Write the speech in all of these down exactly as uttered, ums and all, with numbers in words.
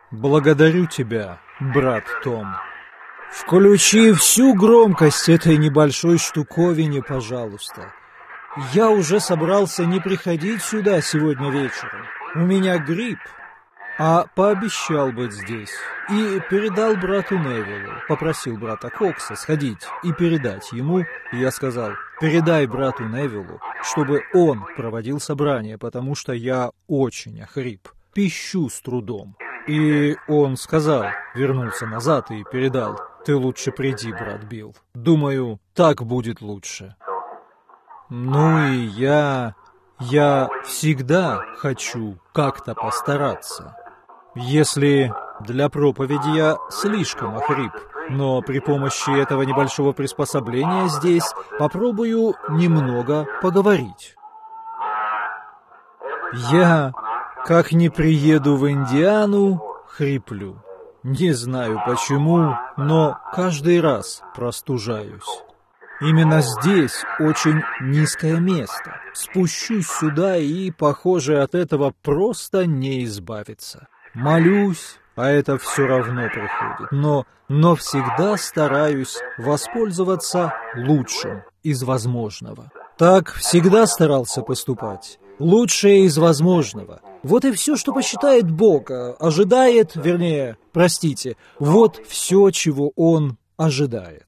Благодарю тебя, брат Том. Включи всю громкость этой небольшой штуковине, пожалуйста. Я уже собрался не приходить сюда сегодня вечером. У меня грипп, а пообещал быть здесь. И передал брату Невиллу. Попросил брата Кокса сходить и передать ему. И я сказал, передай брату Невиллу, чтобы он проводил собрание, потому что я очень охрип, пищу с трудом. И он сказал, вернулся назад и передал, ты лучше приди, брат Билл. Думаю, так будет лучше. Ну и я... я всегда хочу как-то постараться. Если для проповеди я слишком охрип, но при помощи этого небольшого приспособления здесь попробую немного поговорить. Я, как не приеду в Индиану, хриплю. Не знаю почему, но каждый раз простужаюсь. Именно здесь очень низкое место. Спущусь сюда и, похоже, от этого просто не избавиться. Молюсь, а это все равно приходит. Но, но всегда стараюсь воспользоваться лучшим из возможного. Так всегда старался поступать. Лучшее из возможного. Вот и все, что посчитает Бог, ожидает, вернее, простите, вот все, чего Он ожидает.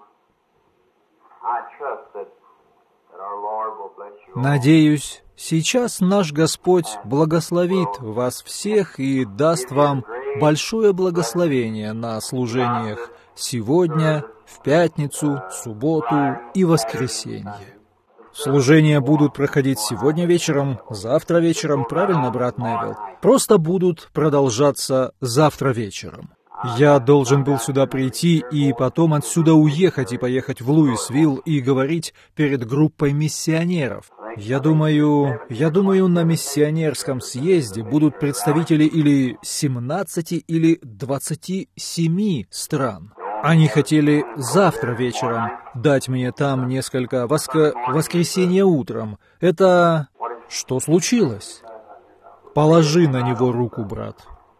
Надеюсь, сейчас наш Господь благословит вас всех и даст вам большое благословение на служениях сегодня, в пятницу, субботу и воскресенье. Служения будут проходить сегодня вечером, завтра вечером, правильно, брат Невилл? Просто будут продолжаться завтра вечером. Я должен был сюда прийти и потом отсюда уехать и поехать в Луисвилл и говорить перед группой миссионеров. Я думаю, я думаю, на миссионерском съезде будут представители или семнадцати, или двадцати семи стран. Они хотели завтра вечером дать мне там несколько воск... воскресенья утром. Это... Что случилось? Положи на него руку, брат.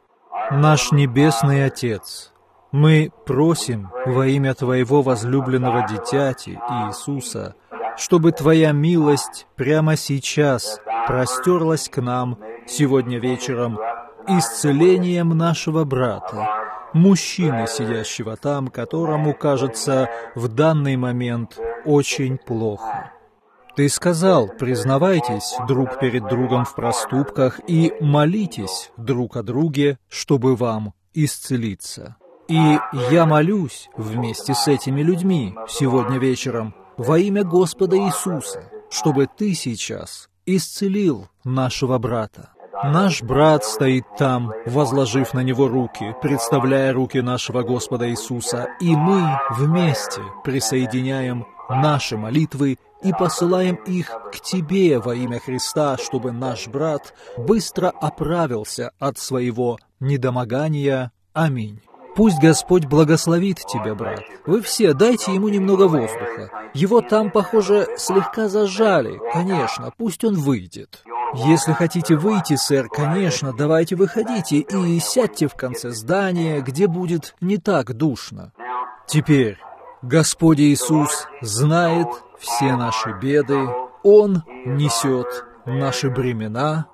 Наш Небесный Отец, мы просим во имя Твоего возлюбленного дитяти Иисуса, чтобы Твоя милость прямо сейчас простерлась к нам сегодня вечером исцелением нашего брата, мужчины, сидящего там, которому, кажется, в данный момент очень плохо. Ты сказал, признавайтесь друг перед другом в проступках и молитесь друг о друге, чтобы вам исцелиться. И я молюсь вместе с этими людьми сегодня вечером во имя Господа Иисуса, чтобы Ты сейчас исцелил нашего брата. Наш брат стоит там, возложив на него руки, представляя руки нашего Господа Иисуса, и мы вместе присоединяем наши молитвы и посылаем их к Тебе во имя Христа, чтобы наш брат быстро оправился от своего недомогания. Аминь. Пусть Господь благословит тебя, брат. Вы все дайте ему немного воздуха. Его там, похоже, слегка зажали. Конечно, пусть он выйдет. Если хотите выйти, сэр, конечно, давайте выходите и сядьте в конце здания, где будет не так душно. Теперь Господь Иисус знает все наши беды, Он несет наши бремена.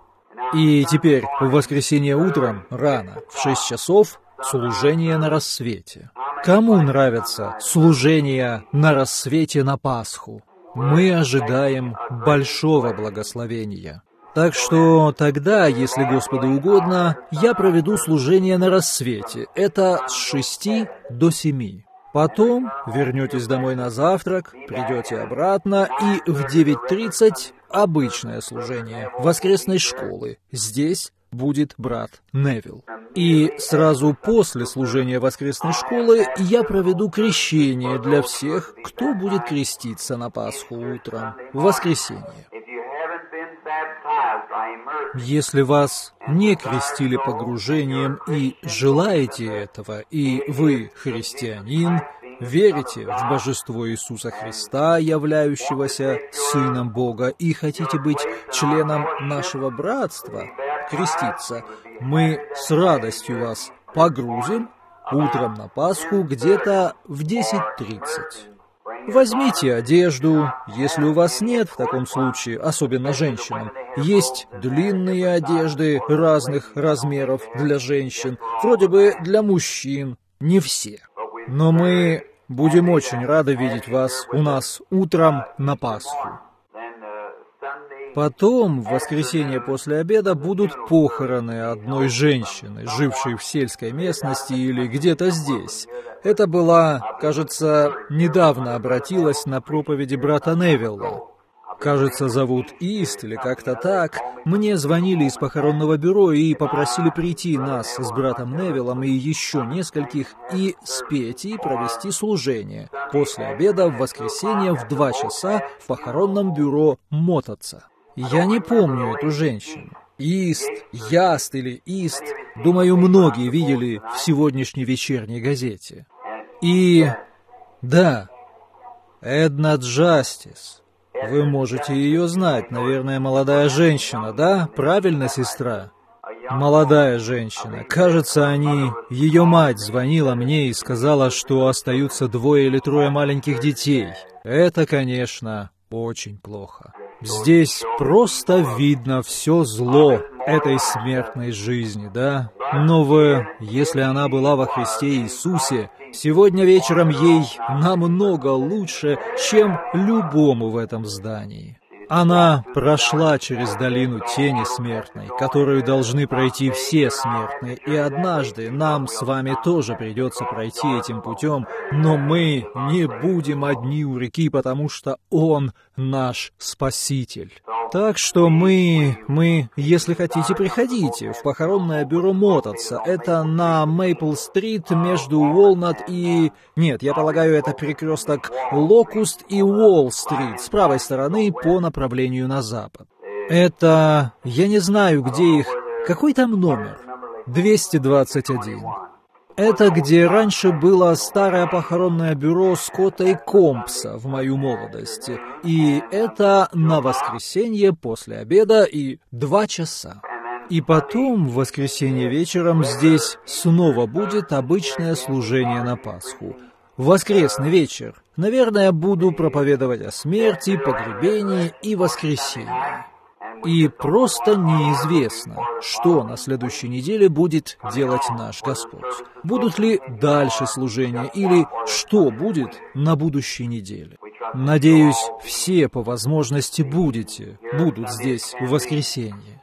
И теперь в воскресенье утром, рано, в шесть часов, служение на рассвете. Кому нравится служение на рассвете на Пасху? Мы ожидаем большого благословения. Так что тогда, если Господу угодно, я проведу служение на рассвете. Это с шести до семи. Потом вернетесь домой на завтрак, придете обратно, и в девять тридцать обычное служение воскресной школы. Здесь будет брат Невилл. И сразу после служения воскресной школы я проведу крещение для всех, кто будет креститься на Пасху утром, в воскресенье. Если вас не крестили погружением и желаете этого, и вы христианин, верите в божество Иисуса Христа, являющегося Сыном Бога, и хотите быть членом нашего братства, креститься. Мы с радостью вас погрузим утром на Пасху где-то в десять тридцать. Возьмите одежду, если у вас нет в таком случае, особенно женщинам. Есть длинные одежды разных размеров для женщин, вроде бы для мужчин, не все. Но мы будем очень рады видеть вас у нас утром на Пасху. Потом, в воскресенье после обеда, будут похороны одной женщины, жившей в сельской местности или где-то здесь. Это была, кажется, недавно обратилась на проповеди брата Невилла. Кажется, зовут Ист или как-то так. Мне звонили из похоронного бюро и попросили прийти нас с братом Невиллом и еще нескольких и спеть и провести служение. После обеда в воскресенье в два часа в похоронном бюро Мотоца. Я не помню эту женщину. Ист, Яст или Ист, думаю, многие видели в сегодняшней вечерней газете. И, да, Эдна Джастис. Вы можете ее знать, наверное, молодая женщина, да? Правильно, сестра? Молодая женщина. Кажется, они... Ее мать звонила мне и сказала, что остаются двое или трое маленьких детей. Это, конечно, очень плохо. Здесь просто видно все зло этой смертной жизни, да? Но вы, если она была во Христе Иисусе, сегодня вечером ей намного лучше, чем любому в этом здании. Она прошла через долину тени смертной, которую должны пройти все смертные, и однажды нам с вами тоже придется пройти этим путем, но мы не будем одни у реки, потому что Он наш Спаситель. Так что мы, мы, если хотите, приходите в похоронное бюро Мотоца. Это на Мейпл-стрит между Уолнат и... Нет, я полагаю, это перекресток Локуст и Уолл-стрит с правой стороны по направлению на запад. Это... я не знаю, где их... Какой там номер? двести двадцать один. Это где раньше было старое похоронное бюро Скотта и Компса в мою молодость. И это на воскресенье после обеда и два часа. И потом, в воскресенье вечером, здесь снова будет обычное служение на Пасху. Воскресный вечер. Наверное, буду проповедовать о смерти, погребении и воскресении. И просто неизвестно, что на следующей неделе будет делать наш Господь. Будут ли дальше служения или что будет на будущей неделе. Надеюсь, все по возможности будете, будут здесь в воскресенье.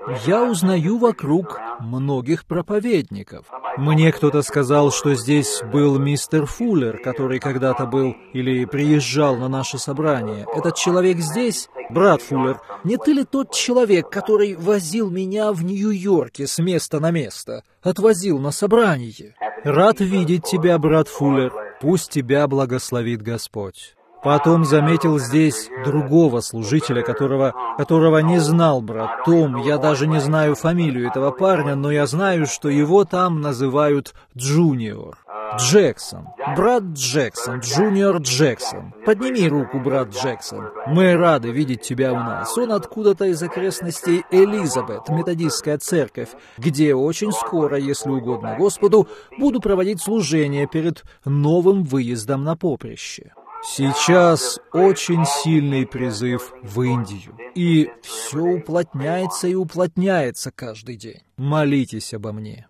Я узнаю вокруг многих проповедников. Мне кто-то сказал, что здесь был мистер Фуллер, который когда-то был или приезжал на наше собрание. Этот человек здесь? Брат Фуллер, не ты ли тот человек, который возил меня в Нью-Йорке с места на место? Отвозил на собрание? Рад видеть тебя, брат Фуллер. Пусть тебя благословит Господь. Потом заметил здесь другого служителя, которого, которого не знал брат Том. Я даже не знаю фамилию этого парня, но я знаю, что его там называют Джуниор. Джексон. Брат Джексон. Джуниор Джексон. Подними руку, брат Джексон. Мы рады видеть тебя у нас. Он откуда-то из окрестностей Элизабет, методистская церковь, где очень скоро, если угодно Господу, буду проводить служение перед новым выездом на поприще. Сейчас очень сильный призыв в Индию, и все уплотняется и уплотняется каждый день. Молитесь обо мне.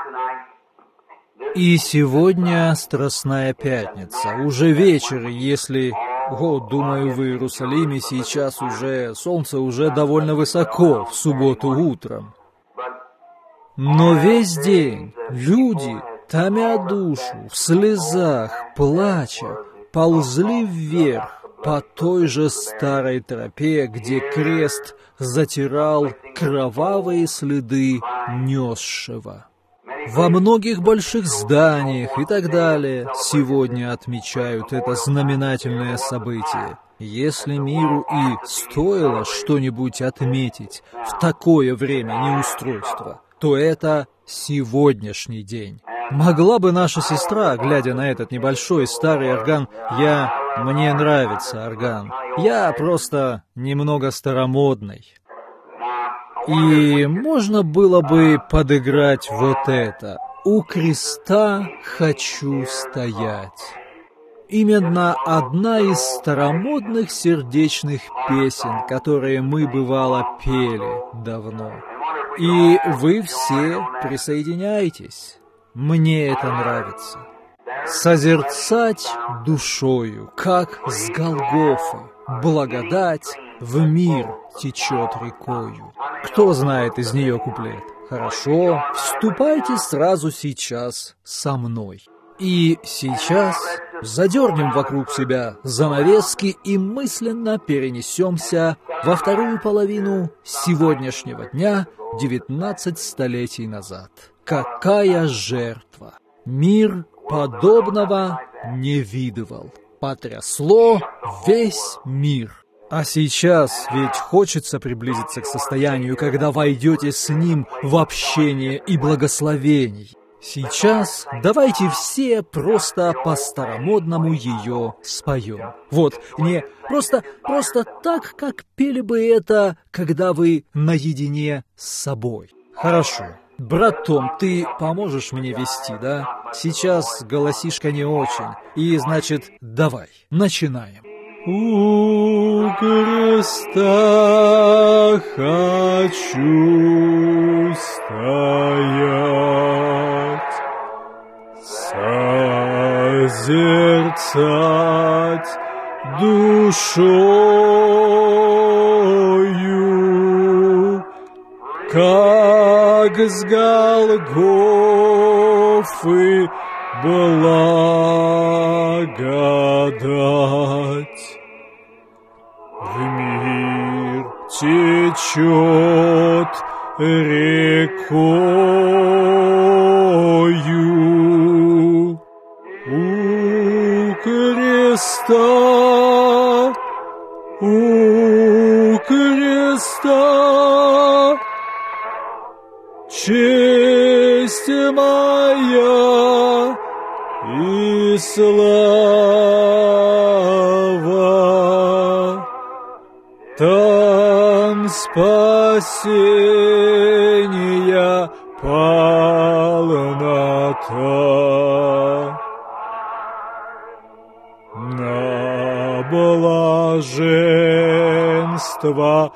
И сегодня Страстная Пятница, уже вечер, если... О, думаю, в Иерусалиме сейчас уже... Солнце уже довольно высоко в субботу утром. Но весь день люди, томя душу, в слезах, плача, ползли вверх по той же старой тропе, где крест затирал кровавые следы несшего. Во многих больших зданиях и так далее сегодня отмечают это знаменательное событие. Если миру и стоило что-нибудь отметить в такое время неустройства, то это сегодняшний день. Могла бы наша сестра, глядя на этот небольшой старый орган, я... Мне нравится орган. Я просто немного старомодный. И можно было бы подыграть вот это. «У креста хочу стоять». Именно одна из старомодных сердечных песен, которые мы, бывало, пели давно. И вы все присоединяйтесь. Мне это нравится. Созерцать душою, как с Голгофы, благодать в мир течет рекою. Кто знает из нее куплет? Хорошо, вступайте сразу сейчас со мной. И сейчас задернем вокруг себя занавески и мысленно перенесемся во вторую половину сегодняшнего дня, девятнадцать столетий назад. Какая жертва! Мир подобного не видывал. Потрясло весь мир. А сейчас ведь хочется приблизиться к состоянию, когда войдете с ним в общение и благословений. Сейчас давайте все просто по-старомодному ее споем. Вот, не просто, просто так, как пели бы это, когда вы наедине с собой. Хорошо. Брат Том, ты поможешь мне вести, да? Сейчас голосишка не очень. И, значит, давай, начинаем. У креста хочу стоять, созерцать душою, как с Голгофы благодать в мир течет рекою. У креста, у креста честь моя и слава, там спасения полнота, на блаженство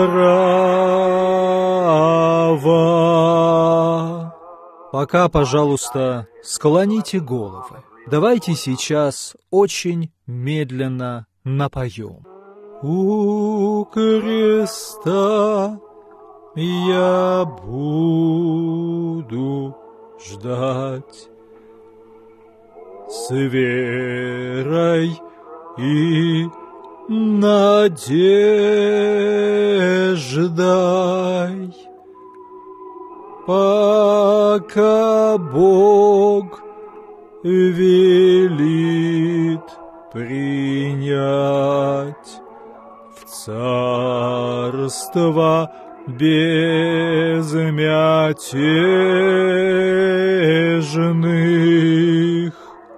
права. Пока, пожалуйста, склоните головы. Давайте сейчас очень медленно напоем. У креста я буду ждать с верой и надеждой, пока Бог велит принять в царство безмятежных.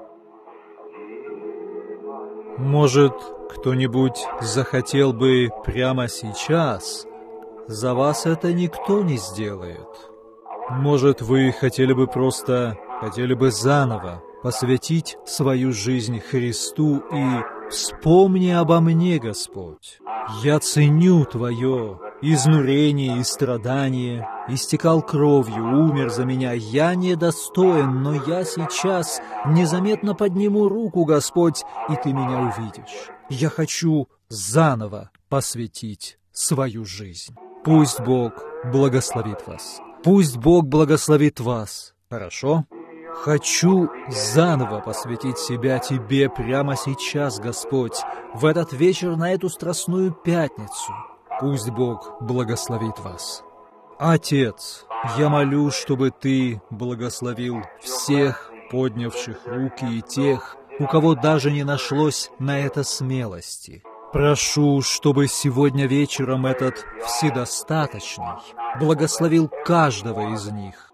Может, кто-нибудь захотел бы прямо сейчас? За вас это никто не сделает. Может, вы хотели бы просто, хотели бы заново посвятить свою жизнь Христу и «Вспомни обо мне, Господь! Я ценю Твое изнурение и страдание, истекал кровью, умер за меня, я недостоин, но я сейчас незаметно подниму руку, Господь, и Ты меня увидишь. Я хочу заново посвятить свою жизнь. Пусть Бог благословит вас. Пусть Бог благословит вас. Хорошо? Хочу заново посвятить себя Тебе прямо сейчас, Господь, в этот вечер, на эту страстную пятницу. Пусть Бог благословит вас. Отец, я молю, чтобы Ты благословил всех поднявших руки и тех, у кого даже не нашлось на это смелости. Прошу, чтобы сегодня вечером этот Вседостаточный благословил каждого из них.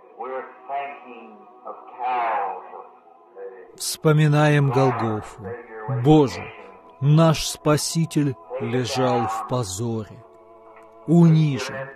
Вспоминаем Голгофу. Боже, наш Спаситель лежал в позоре, унижен,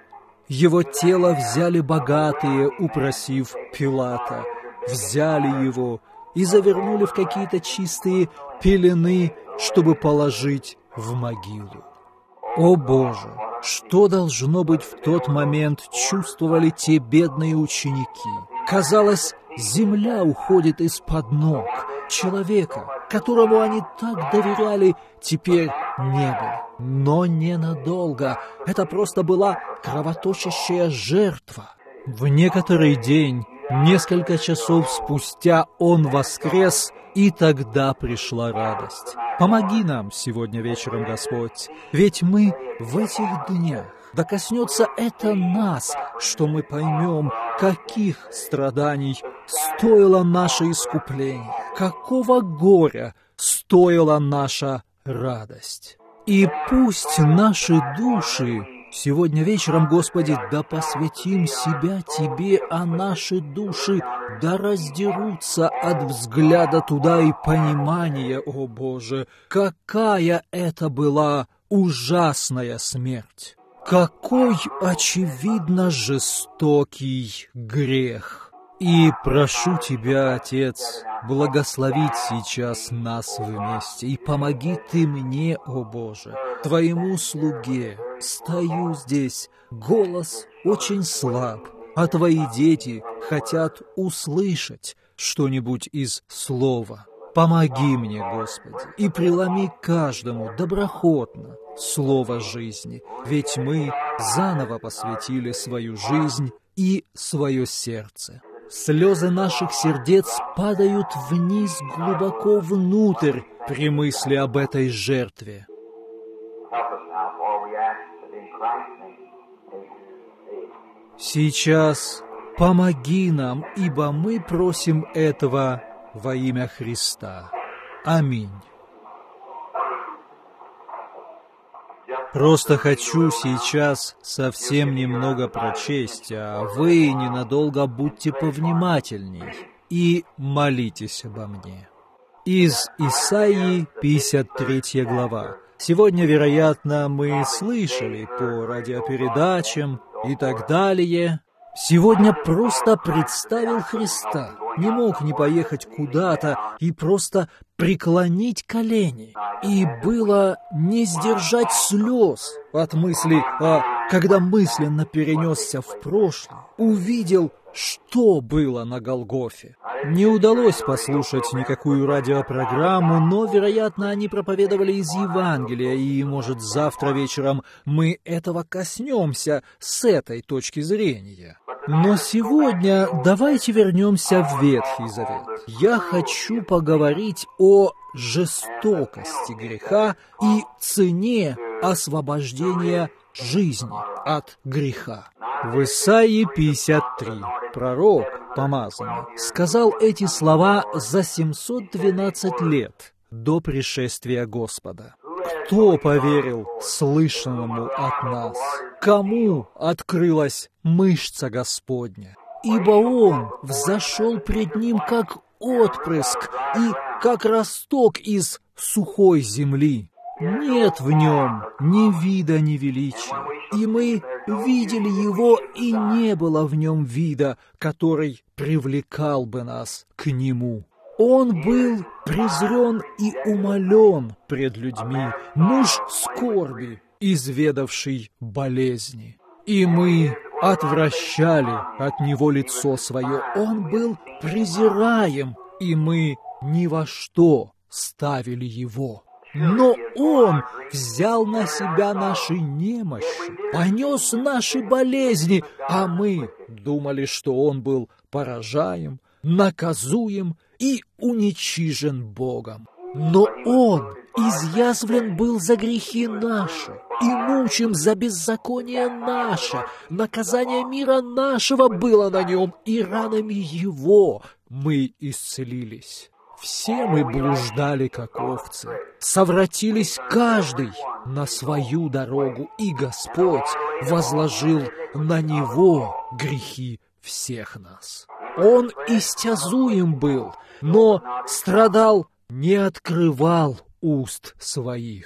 Его тело взяли богатые, упросив Пилата. Взяли его и завернули в какие-то чистые пелены, чтобы положить в могилу. О Боже! Что, должно быть, в тот момент чувствовали те бедные ученики? Казалось, земля уходит из-под ног. Человека, которому они так доверяли, теперь не было. Но ненадолго. Это просто была кровоточащая жертва. В некоторый день, несколько часов спустя, он воскрес, и тогда пришла радость. Помоги нам сегодня вечером, Господь, ведь мы в этих днях, да коснется это нас, что мы поймем, каких страданий стоило наше искупление, какого горя стоила наша радость. И пусть наши души сегодня вечером, Господи, да посвятим себя Тебе, а наши души да раздерутся от взгляда туда и понимания, о Боже, какая это была ужасная смерть, какой очевидно жестокий грех. И прошу Тебя, Отец, благословить сейчас нас вместе, и помоги Ты мне, о Боже, Твоему слуге. Стою здесь, голос очень слаб, а Твои дети хотят услышать что-нибудь из слова. Помоги мне, Господи, и преломи каждому доброхотно слово жизни, ведь мы заново посвятили свою жизнь и свое сердце. Слезы наших сердец падают вниз глубоко внутрь при мысли об этой жертве. Сейчас помоги нам, ибо мы просим этого во имя Христа. Аминь. Просто хочу сейчас совсем немного прочесть, а вы ненадолго будьте повнимательней и молитесь обо мне. Из Исаии, пятьдесят третья глава. Сегодня, вероятно, мы слышали по радиопередачам и так далее. Сегодня просто представил Христа, не мог не поехать куда-то и просто преклонить колени. И было не сдержать слез от мысли, а когда мысленно перенесся в прошлое, увидел, что было на Голгофе. Не удалось послушать никакую радиопрограмму, но, вероятно, они проповедовали из Евангелия, и, может, завтра вечером мы этого коснемся с этой точки зрения. Но сегодня давайте вернемся в Ветхий Завет. Я хочу поговорить о жестокости греха и цене освобождения жизни от греха. В Исаии пятьдесят три пророк, помазанный, сказал эти слова за семьсот двенадцать лет до пришествия Господа. Кто поверил слышанному от нас? Кому открылась мышца Господня? Ибо Он взошел пред Ним как отпрыск и как росток из сухой земли. Нет в Нем ни вида, ни величия. И мы видели Его, и не было в Нем вида, который привлекал бы нас к Нему. Он был презрен и умолен пред людьми, муж скорби, изведавший болезни. И мы отвращали от Него лицо свое. Он был презираем, и мы ни во что ставили Его. Но Он взял на себя наши немощи, понес наши болезни, а мы думали, что Он был поражаем, наказуем и уничижен Богом. Но Он изъязвлен был за грехи наши и мучим за беззаконие наше. Наказание мира нашего было на Нем, и ранами Его мы исцелились. Все мы блуждали, как овцы, совратились каждый на свою дорогу, и Господь возложил на Него грехи всех нас. Он истязуем был, но страдал, не открывал уст своих.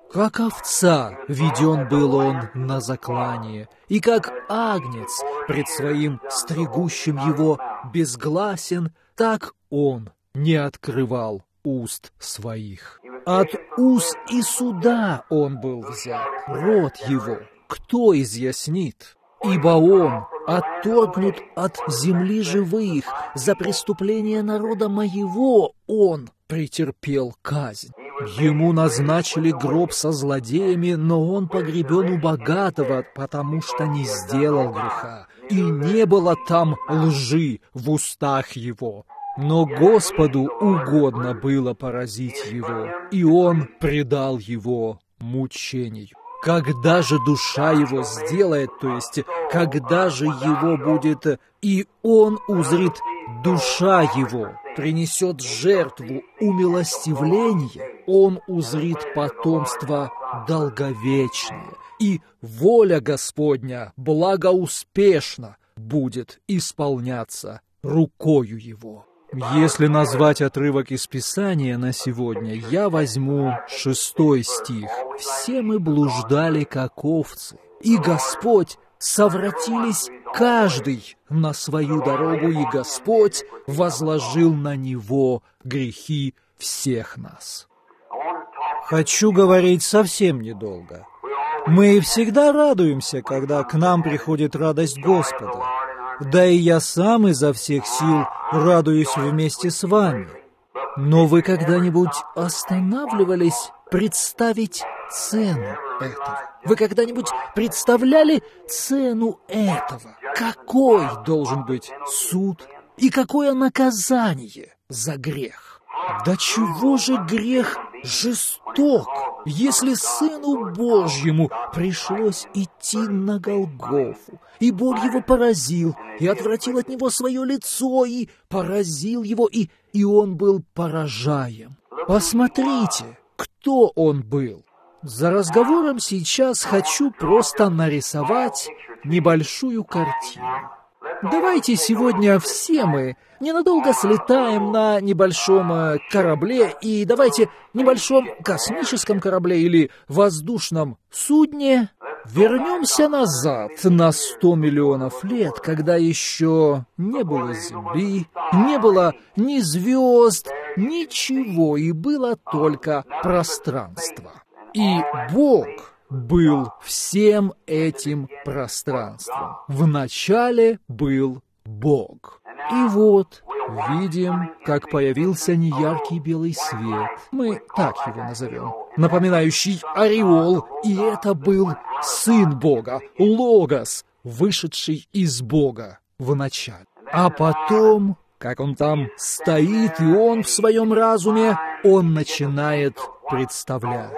Как овца веден был он на заклание, и как агнец пред своим стригущим его безгласен, так он не открывал уст своих. От уз и суда он был взят, род его кто изъяснит? Ибо он отторгнут от земли живых, за преступление народа моего он претерпел казнь. Ему назначили гроб со злодеями, но он погребен у богатого, потому что не сделал греха, и не было там лжи в устах его. Но Господу угодно было поразить его, и он предал его мучению. Когда же душа его сделает, то есть, когда же его будет, и он узрит, душа его принесет жертву умилостивления, он узрит потомство долговечное, и воля Господня благоуспешно будет исполняться рукою его. Если назвать отрывок из Писания на сегодня, я возьму шестой стих. «Все мы блуждали, как овцы, и Господь совратились каждый на свою дорогу, и Господь возложил на него грехи всех нас». Хочу говорить совсем недолго. Мы всегда радуемся, когда к нам приходит радость Господа. Да и я сам изо всех сил радуюсь вместе с вами. Но вы когда-нибудь останавливались представить цену этого? Вы когда-нибудь представляли цену этого? Какой должен быть суд и какое наказание за грех? Да чего же грех жесток, если Сыну Божьему пришлось идти на Голгофу, и Бог его поразил, и отвратил от него свое лицо, и поразил его, и, и он был поражаем. Посмотрите, кто он был. За разговором сейчас хочу просто нарисовать небольшую картину. Давайте сегодня все мы ненадолго слетаем на небольшом корабле, и давайте небольшом космическом корабле или воздушном судне вернемся назад на сто миллионов лет, когда еще не было Земли, не было ни звезд, ничего, и было только пространство. И Бог был всем этим пространством. Вначале был Бог. И вот видим, как появился неяркий белый свет. Мы так его назовем, напоминающий ореол. И это был Сын Бога, Логос, вышедший из Бога вначале. А потом, как он там стоит, и он в своем разуме, он начинает представлять,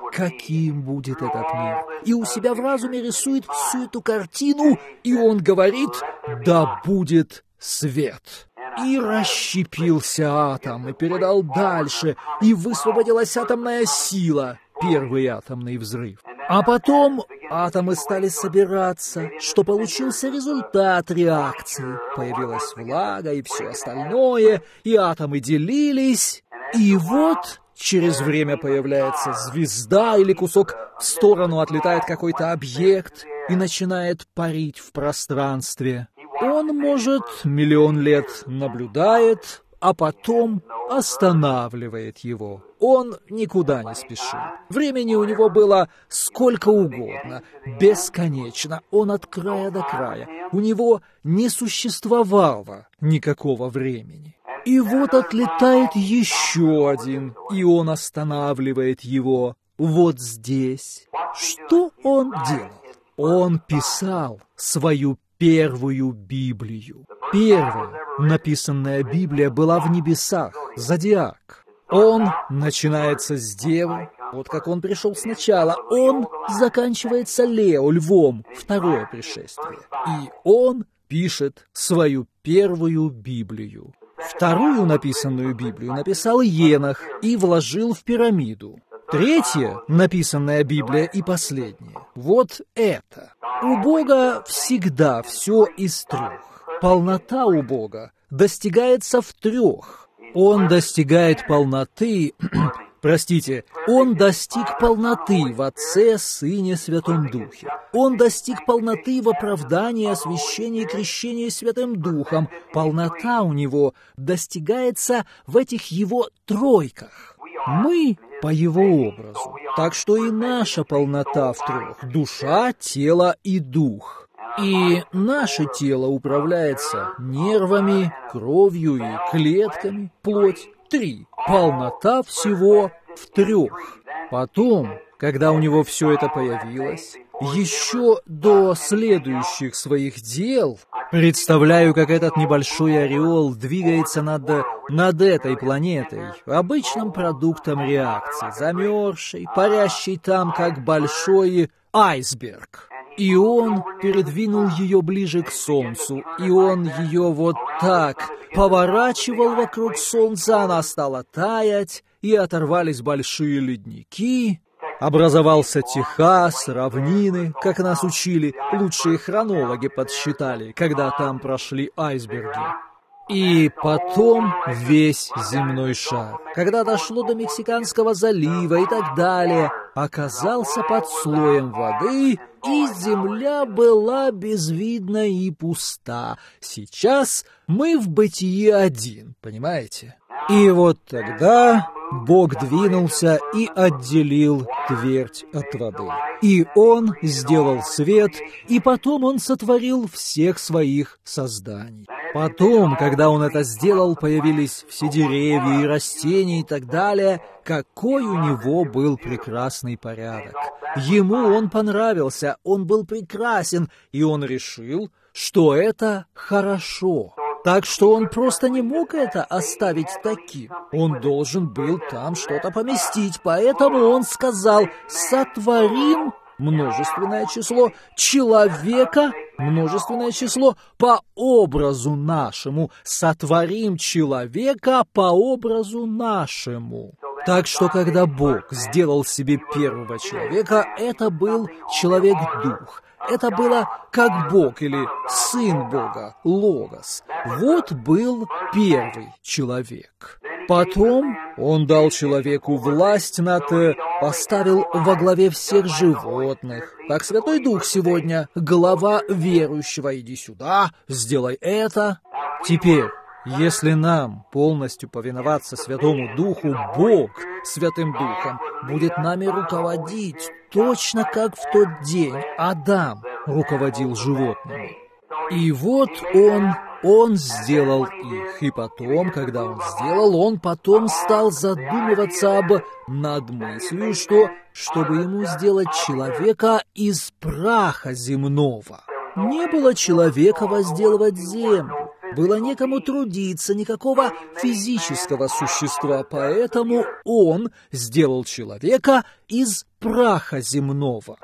каким будет этот мир. И у себя в разуме рисует всю эту картину, и он говорит: «Да будет свет». И расщепился атом, и передал дальше, и высвободилась атомная сила, первый атомный взрыв. А потом атомы стали собираться, что получился результат реакции. Появилась влага и все остальное, и атомы делились, и вот через время появляется звезда или кусок, в сторону отлетает какой-то объект и начинает парить в пространстве. Он, может, миллион лет наблюдает, а потом останавливает его. Он никуда не спешил. Времени у него было сколько угодно, бесконечно. Он от края до края. У него не существовало никакого времени. И вот отлетает еще один, и он останавливает его вот здесь. Что он делал? Он писал свою первую Библию. Первая написанная Библия была в небесах, зодиак. Он начинается с Девы, вот как он пришел сначала. Он заканчивается Лео, львом, второе пришествие. И он пишет свою первую Библию. Вторую написанную Библию написал Енох и вложил в пирамиду. Третья написанная Библия и последняя. Вот это. У Бога всегда все из трех. Полнота у Бога достигается в трех. Он достигает полноты Простите, он достиг полноты в Отце, Сыне, Святом Духе. Он достиг полноты в оправдании, освящении и крещении Святым Духом. Полнота у него достигается в этих его тройках. Мы по его образу. Так что и наша полнота в трех — душа, тело и дух. И наше тело управляется нервами, кровью и клетками, плоть. Три. Полнота всего в трех. Потом, когда у него все это появилось, еще до следующих своих дел, представляю, как этот небольшой ореол двигается над, над этой планетой, обычным продуктом реакции, замерзшей, парящей там, как большой айсберг. И он передвинул ее ближе к Солнцу, и он ее вот так поворачивал вокруг Солнца, она стала таять, и оторвались большие ледники. Образовался Техас, равнины, как нас учили, лучшие хронологи подсчитали, когда там прошли айсберги. И потом весь земной шар, когда дошло до Мексиканского залива и так далее, оказался под слоем воды, и земля была безвидна и пуста. Сейчас мы в бытие один, понимаете? И вот тогда Бог двинулся и отделил твердь от воды. И Он сделал свет, и потом Он сотворил всех своих созданий. Потом, когда Он это сделал, появились все деревья и растения и так далее. Какой у Него был прекрасный порядок! Ему Он понравился, Он был прекрасен, и Он решил, что это хорошо. Так что он просто не мог это оставить таким. Он должен был там что-то поместить, поэтому он сказал: «Сотворим», множественное число, «человека», множественное число, «по образу нашему». «Сотворим человека по образу нашему». Так что, когда Бог сделал себе первого человека, это был человек-дух. Это было как Бог или Сын Бога, Логос. Вот был первый человек. Потом Он дал человеку власть над, поставил во главе всех животных. Как Святой Дух сегодня, глава верующего: иди сюда, сделай это. Теперь, если нам полностью повиноваться Святому Духу, Бог Святым Духом будет нами руководить, точно как в тот день Адам руководил животными. И вот он, он сделал их. И потом, когда он сделал, он потом стал задумываться об над мыслью, что, чтобы ему сделать человека из праха земного. Не было человека возделывать землю. Было некому трудиться, никакого физического существа, поэтому он сделал человека из праха земного.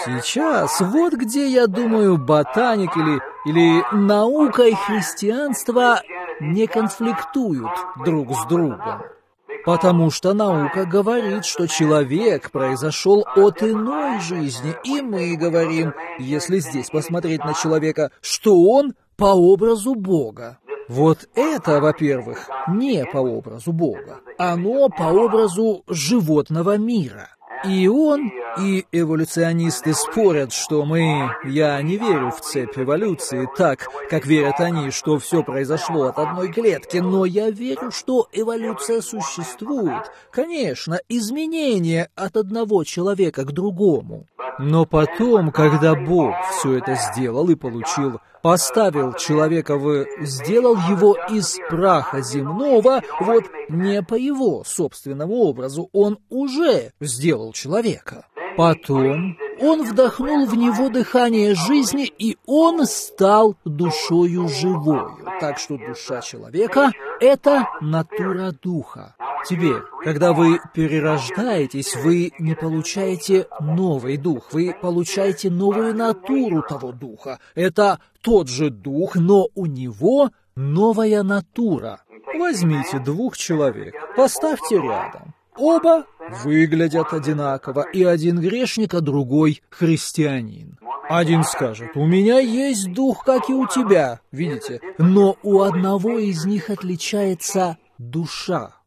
Сейчас вот где, я думаю, ботаник или, или наука и христианство не конфликтуют друг с другом. Потому что наука говорит, что человек произошел от иной жизни, и мы говорим, если здесь посмотреть на человека, что он по образу Бога. Вот это, во-первых, не по образу Бога. Оно по образу животного мира. И он, и эволюционисты спорят, что мы... Я не верю в цепь эволюции так, как верят они, что все произошло от одной клетки, но я верю, что эволюция существует. Конечно, изменения от одного человека к другому. Но потом, когда Бог все это сделал и получил, поставил человека в... сделал его из праха земного, вот не по его собственному образу, он уже сделал человека. Потом он вдохнул в него дыхание жизни, и он стал душою живою. Так что душа человека — это натура духа. Теперь, когда вы перерождаетесь, вы не получаете новый дух, вы получаете новую натуру того духа. Это тот же дух, но у него новая натура. Возьмите двух человек, поставьте рядом. Оба выглядят одинаково, и один грешник, а другой христианин. Один скажет: «У меня есть дух, как и у тебя», видите, но у одного из них отличается душа.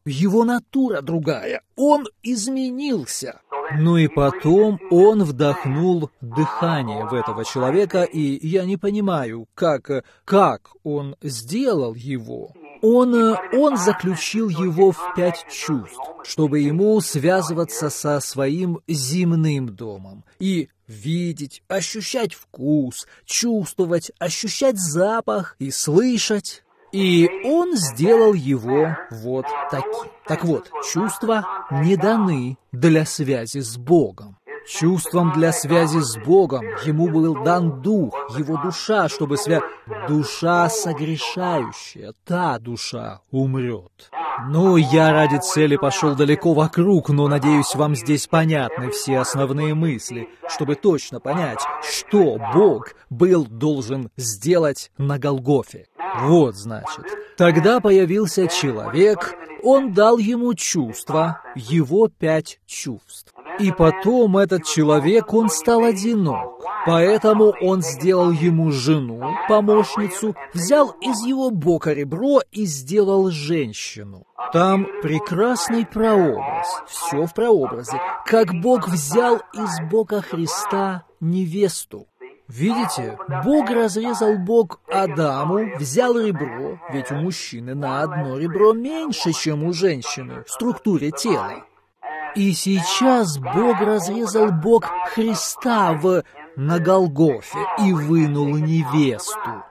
Его натура другая, он изменился. Ну и потом он вдохнул дыхание в этого человека, и я не понимаю, как, как он сделал его. Он, он заключил его в пять чувств, чтобы ему связываться со своим земным домом и видеть, ощущать вкус, чувствовать, ощущать запах и слышать. И он сделал его вот таким. Так вот, чувства не даны для связи с Богом. Чувством для связи с Богом ему был дан дух, его душа, чтобы свя... Душа согрешающая, та душа умрет. Ну, я ради цели пошел далеко вокруг, но, надеюсь, вам здесь понятны все основные мысли, чтобы точно понять, что Бог был должен сделать на Голгофе. Вот, значит, тогда появился человек, он дал ему чувства, его пять чувств. И потом этот человек, он стал одинок, поэтому он сделал ему жену, помощницу, взял из его бока ребро и сделал женщину. Там прекрасный прообраз, все в прообразе, как Бог взял из бока Христа невесту. Видите, Бог разрезал бок Адаму, взял ребро, ведь у мужчины на одно ребро меньше, чем у женщины в структуре тела. И сейчас Бог разрезал бок Христа в, на Голгофе и вынул невесту.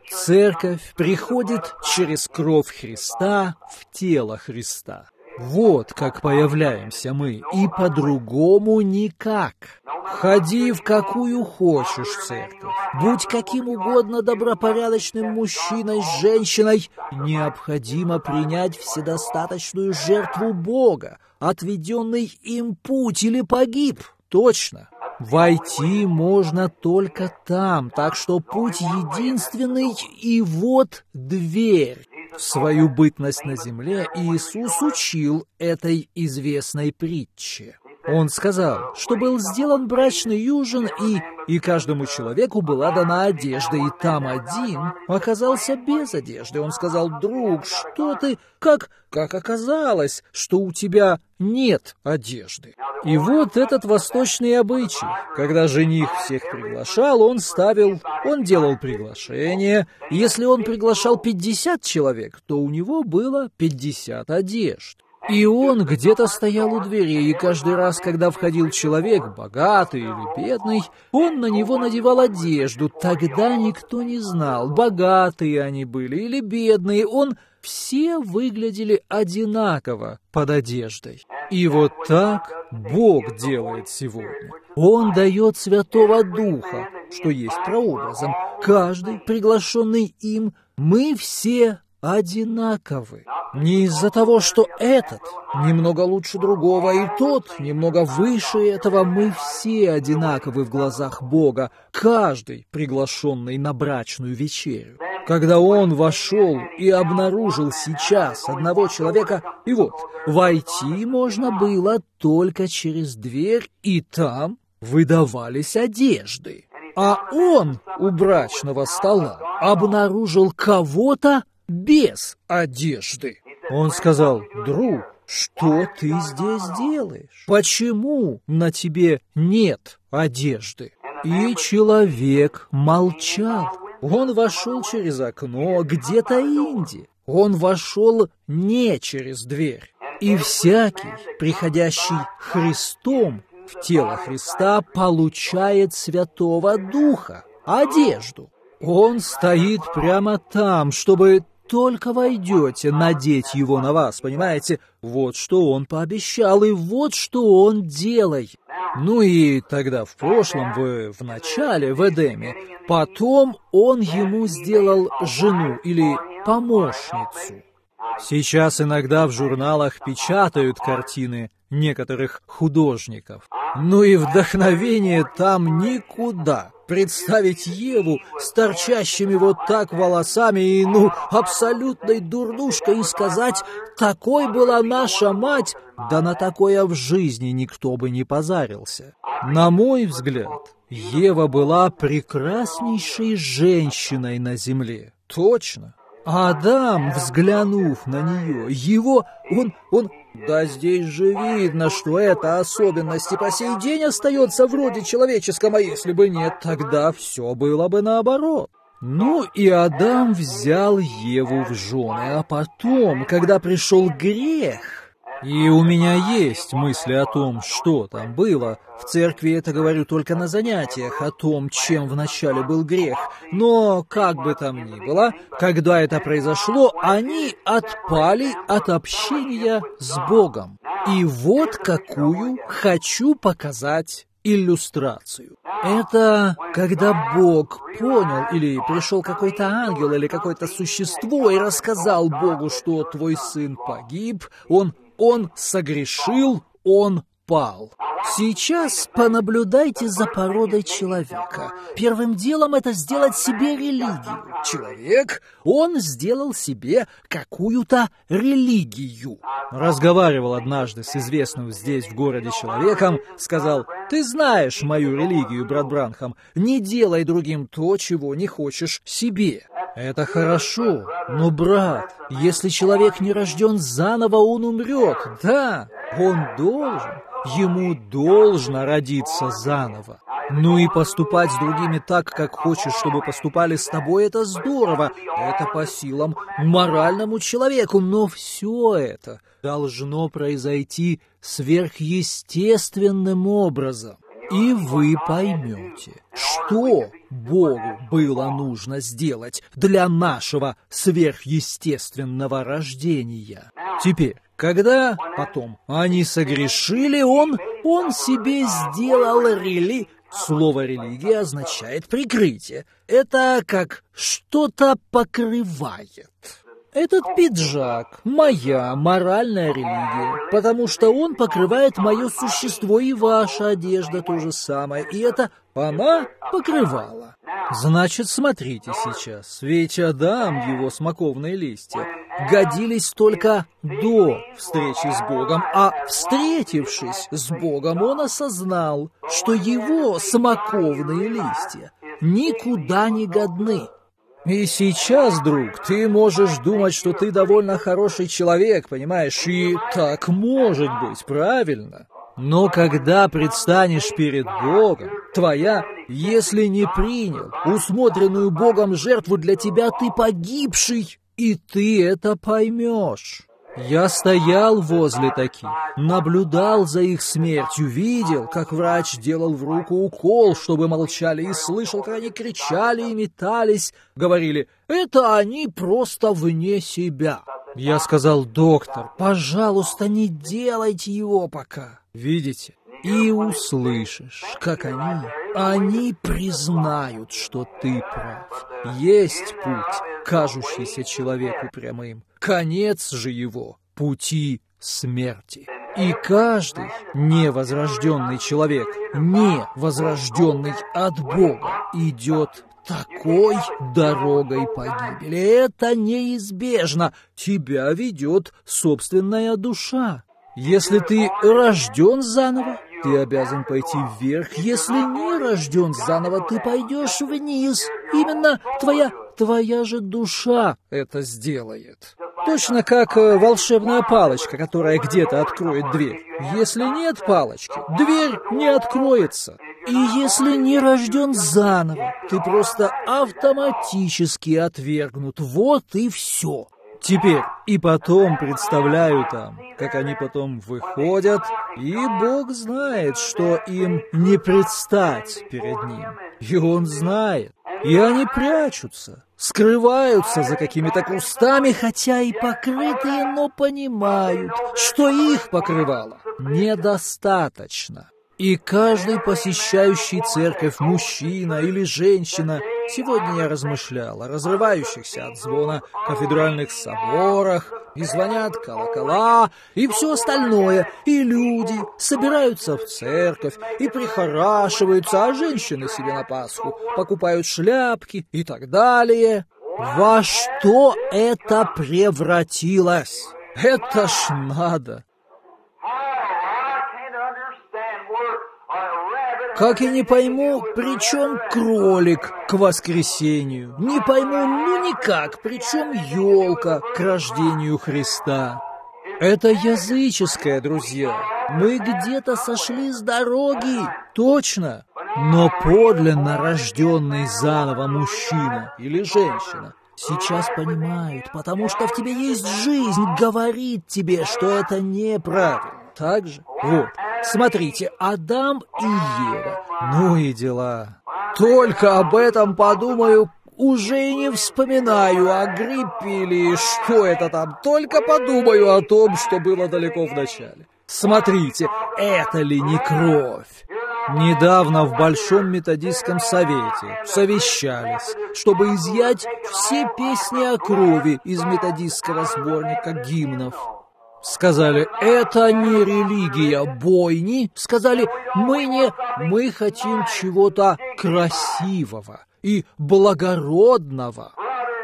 Церковь приходит через кровь Христа в тело Христа. Вот как появляемся мы, и по-другому никак. Ходи в какую хочешь церковь, будь каким угодно добропорядочным мужчиной, женщиной, необходимо принять вседостаточную жертву Бога, отведенный им путь, или погиб. Точно. Войти можно только там, так что путь единственный, и вот дверь. В свою бытность на земле Иисус учил этой известной притче. Он сказал, что был сделан брачный ужин, и, и каждому человеку была дана одежда, и там один оказался без одежды. Он сказал: «Друг, что ты, как, как оказалось, что у тебя нет одежды?» И вот этот восточный обычай, когда жених всех приглашал, он ставил, он делал приглашение. Если он приглашал пятьдесят человек, то у него было пятьдесят одежд. И он где-то стоял у двери, и каждый раз, когда входил человек, богатый или бедный, он на него надевал одежду. Тогда никто не знал, богатые они были или бедные. Он... Все выглядели одинаково под одеждой. И вот так Бог делает сегодня. Он дает Святого Духа, что есть прообразом. Каждый, приглашенный им, мы все одинаковы. Не из-за того, что этот немного лучше другого, и тот немного выше этого. Мы все одинаковы в глазах Бога, каждый, приглашенный на брачную вечерю. Когда он вошел и обнаружил сейчас одного человека, и вот, войти можно было только через дверь, и там выдавались одежды. А он у брачного стола обнаружил кого-то без одежды. Он сказал: «Друг, что ты здесь делаешь? Почему на тебе нет одежды?» И человек молчал. Он вошел через окно, где-то инди. Он вошел не через дверь. И всякий, приходящий Христом в тело Христа, получает Святого Духа, одежду. Он стоит прямо там, чтобы только войдете, надеть его на вас, понимаете? Вот что он пообещал, и вот что он делает. Ну и тогда в прошлом, в, в начале, в Эдеме, потом он ему сделал жену или помощницу. Сейчас иногда в журналах печатают картины некоторых художников. Ну и вдохновение там никуда. Представить Еву с торчащими вот так волосами и, ну, абсолютной дурнушкой и сказать: «Такой была наша мать», да на такое в жизни никто бы не позарился. На мой взгляд, Ева была прекраснейшей женщиной на земле. Точно. А Адам, взглянув на нее, его, он, он... Да здесь же видно, что эта особенность и по сей день остается в роде человеческом, а если бы нет, тогда все было бы наоборот. Ну и Адам взял Еву в жены, а потом, когда пришел грех... И у меня есть мысли о том, что там было. В церкви это говорю только на занятиях, о том, чем вначале был грех. Но, как бы там ни было, когда это произошло, они отпали от общения с Богом. И вот какую хочу показать иллюстрацию. Это когда Бог понял, или пришел какой-то ангел, или какое-то существо и рассказал Богу, что твой сын погиб, он... Он согрешил, он пал. Сейчас понаблюдайте за породой человека. Первым делом это сделать себе религию. Человек, он сделал себе какую-то религию. Разговаривал однажды с известным здесь в городе человеком, сказал: «Ты знаешь мою религию, брат Бранхам, не делай другим то, чего не хочешь себе». Это хорошо, но, брат, если человек не рожден заново, он умрет. Да, он должен, ему должно родиться заново. Ну и поступать с другими так, как хочешь, чтобы поступали с тобой, это здорово. Это по силам моральному человеку, но все это должно произойти сверхъестественным образом. И вы поймете, что Богу было нужно сделать для нашего сверхъестественного рождения. Теперь, когда потом они согрешили, он, он себе сделал рели... Слово «религия» означает «прикрытие». Это как что-то покрывает. Этот пиджак — моя моральная религия, потому что он покрывает мое существо, и ваша одежда то же самое, и это она покрывала. Значит, смотрите сейчас, ведь Адам, его смоковные листья, годились только до встречи с Богом, а встретившись с Богом, он осознал, что его смоковные листья никуда не годны. И сейчас, друг, ты можешь думать, что ты довольно хороший человек, понимаешь, и так может быть, правильно. Но когда предстанешь перед Богом, твоя, если не принял усмотренную Богом жертву для тебя, ты погибший, и ты это поймешь. Я стоял возле таких, наблюдал за их смертью, видел, как врач делал в руку укол, чтобы молчали, и слышал, как они кричали и метались, говорили: «Это они просто вне себя». Я сказал: «Доктор, пожалуйста, не делайте его пока». Видите? И услышишь, как они, они признают, что ты прав. Есть путь, кажущийся человеку прямым, конец же его — пути смерти. И каждый невозрожденный человек, невозрожденный от Бога, идет такой дорогой погибели. Это неизбежно. Тебя ведет собственная душа. Если ты рожден заново, ты обязан пойти вверх. Если не рожден заново, ты пойдешь вниз. Именно твоя, твоя же душа это сделает. Точно как волшебная палочка, которая где-то откроет дверь. Если нет палочки, дверь не откроется. И если не рожден заново, ты просто автоматически отвергнут. Вот и все. Теперь и потом представляю там, как они потом выходят, и Бог знает, что им не предстать перед Ним. И Он знает. И они прячутся, скрываются за какими-то кустами, хотя и покрытые, но понимают, что их покрывало недостаточно. И каждый посещающий церковь мужчина или женщина, сегодня я размышлял о разрывающихся от звона кафедральных соборах, и звонят колокола, и все остальное, и люди собираются в церковь и прихорашиваются, а женщины себе на Пасху покупают шляпки и так далее. Во что это превратилось? Это ж надо! Как и не пойму, при чем кролик к воскресению. Не пойму, ну никак, при чем елка к рождению Христа. Это языческое, друзья. Мы где-то сошли с дороги, точно. Но подлинно рожденный заново мужчина или женщина сейчас понимает, потому что в тебе есть жизнь, говорит тебе, что это неправильно. Так же? Вот, смотрите, Адам и Ева. Ну и дела. Только об этом подумаю, уже и не вспоминаю о гриппе или что это там. Только подумаю о том, что было далеко в начале. Смотрите, это ли не кровь? Недавно в Большом методистском совете совещались, чтобы изъять все песни о крови из методистского сборника гимнов. Сказали, это не религия бойни. Сказали, мы не... Мы хотим чего-то красивого и благородного.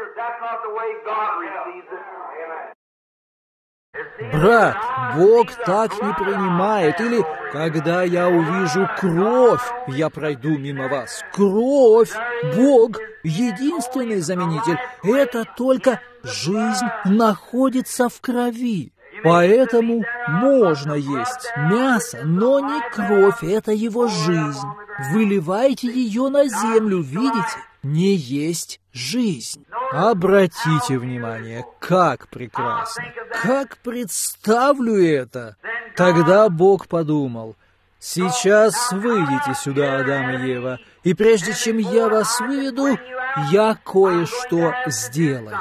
Брат, Бог так не принимает. Или, когда я увижу кровь, я пройду мимо вас. Кровь, Бог, единственный заменитель. Это только жизнь находится в крови. Поэтому можно есть мясо, но не кровь, это его жизнь. Выливайте ее на землю, видите? Не есть жизнь. Обратите внимание, как прекрасно, как представлю это. Тогда Бог подумал, сейчас выйдите сюда, Адам и Ева, и прежде чем я вас выведу, я кое-что сделаю.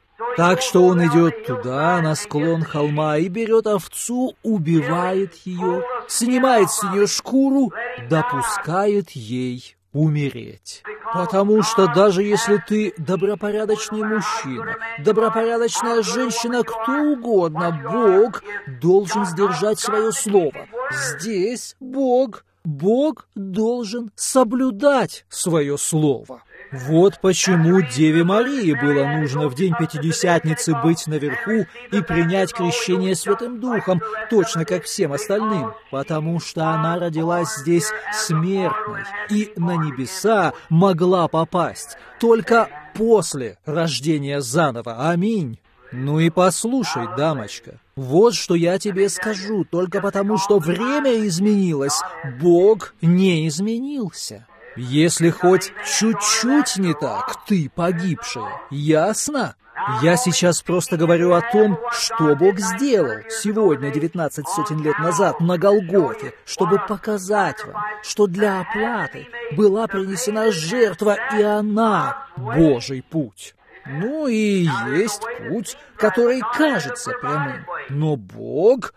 Так что он идет туда, на склон холма, и берет овцу, убивает ее, снимает с нее шкуру, допускает ей умереть. Потому что даже если ты добропорядочный мужчина, добропорядочная женщина, кто угодно, Бог должен сдержать свое слово. Здесь Бог, Бог должен соблюдать свое слово. Вот почему Деве Марии было нужно в день Пятидесятницы быть наверху и принять крещение Святым Духом, точно как всем остальным, потому что она родилась здесь смертной и на небеса могла попасть только после рождения заново. Аминь. Ну и послушай, дамочка, вот что я тебе скажу, только потому что время изменилось, Бог не изменился. Если хоть чуть-чуть не так, ты погибшая. Ясно? Я сейчас просто говорю о том, что Бог сделал сегодня, девятнадцать сотен лет назад, на Голгофе, чтобы показать вам, что для оплаты была принесена жертва, и она — Божий путь. Ну и есть путь, который кажется прямым, но Бог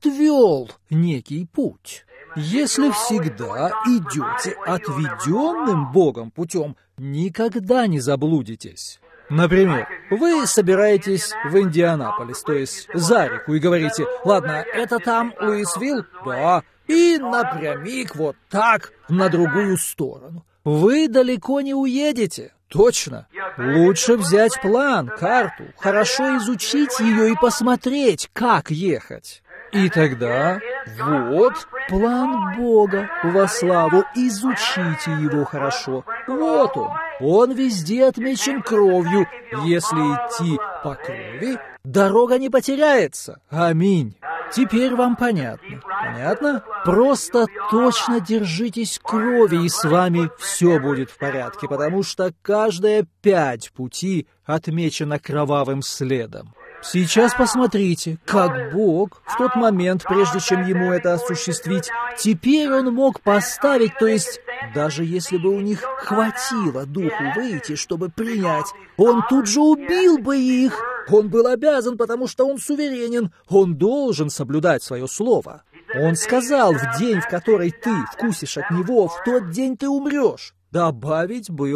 отвел некий путь. Если всегда идете отведенным Богом путем, никогда не заблудитесь. Например, вы собираетесь в Индианаполис, то есть за реку, и говорите, ладно, это там Луисвилл? Да. И напрямик вот так на другую сторону. Вы далеко не уедете. Точно. Лучше взять план, карту, хорошо изучить ее и посмотреть, как ехать. И тогда, вот, план Бога во славу, изучите его хорошо. Вот он, он везде отмечен кровью. Если идти по крови, дорога не потеряется. Аминь. Теперь вам понятно. Понятно? Просто точно держитесь крови, и с вами все будет в порядке, потому что каждая пять пути отмечена кровавым следом. Сейчас посмотрите, как Бог в тот момент, прежде чем ему это осуществить, теперь он мог поставить, то есть, даже если бы у них хватило духу выйти, чтобы принять, он тут же убил бы их. Он был обязан, потому что он суверенен, он должен соблюдать свое слово. Он сказал, в день, в который ты вкусишь от него, в тот день ты умрешь. Добавить было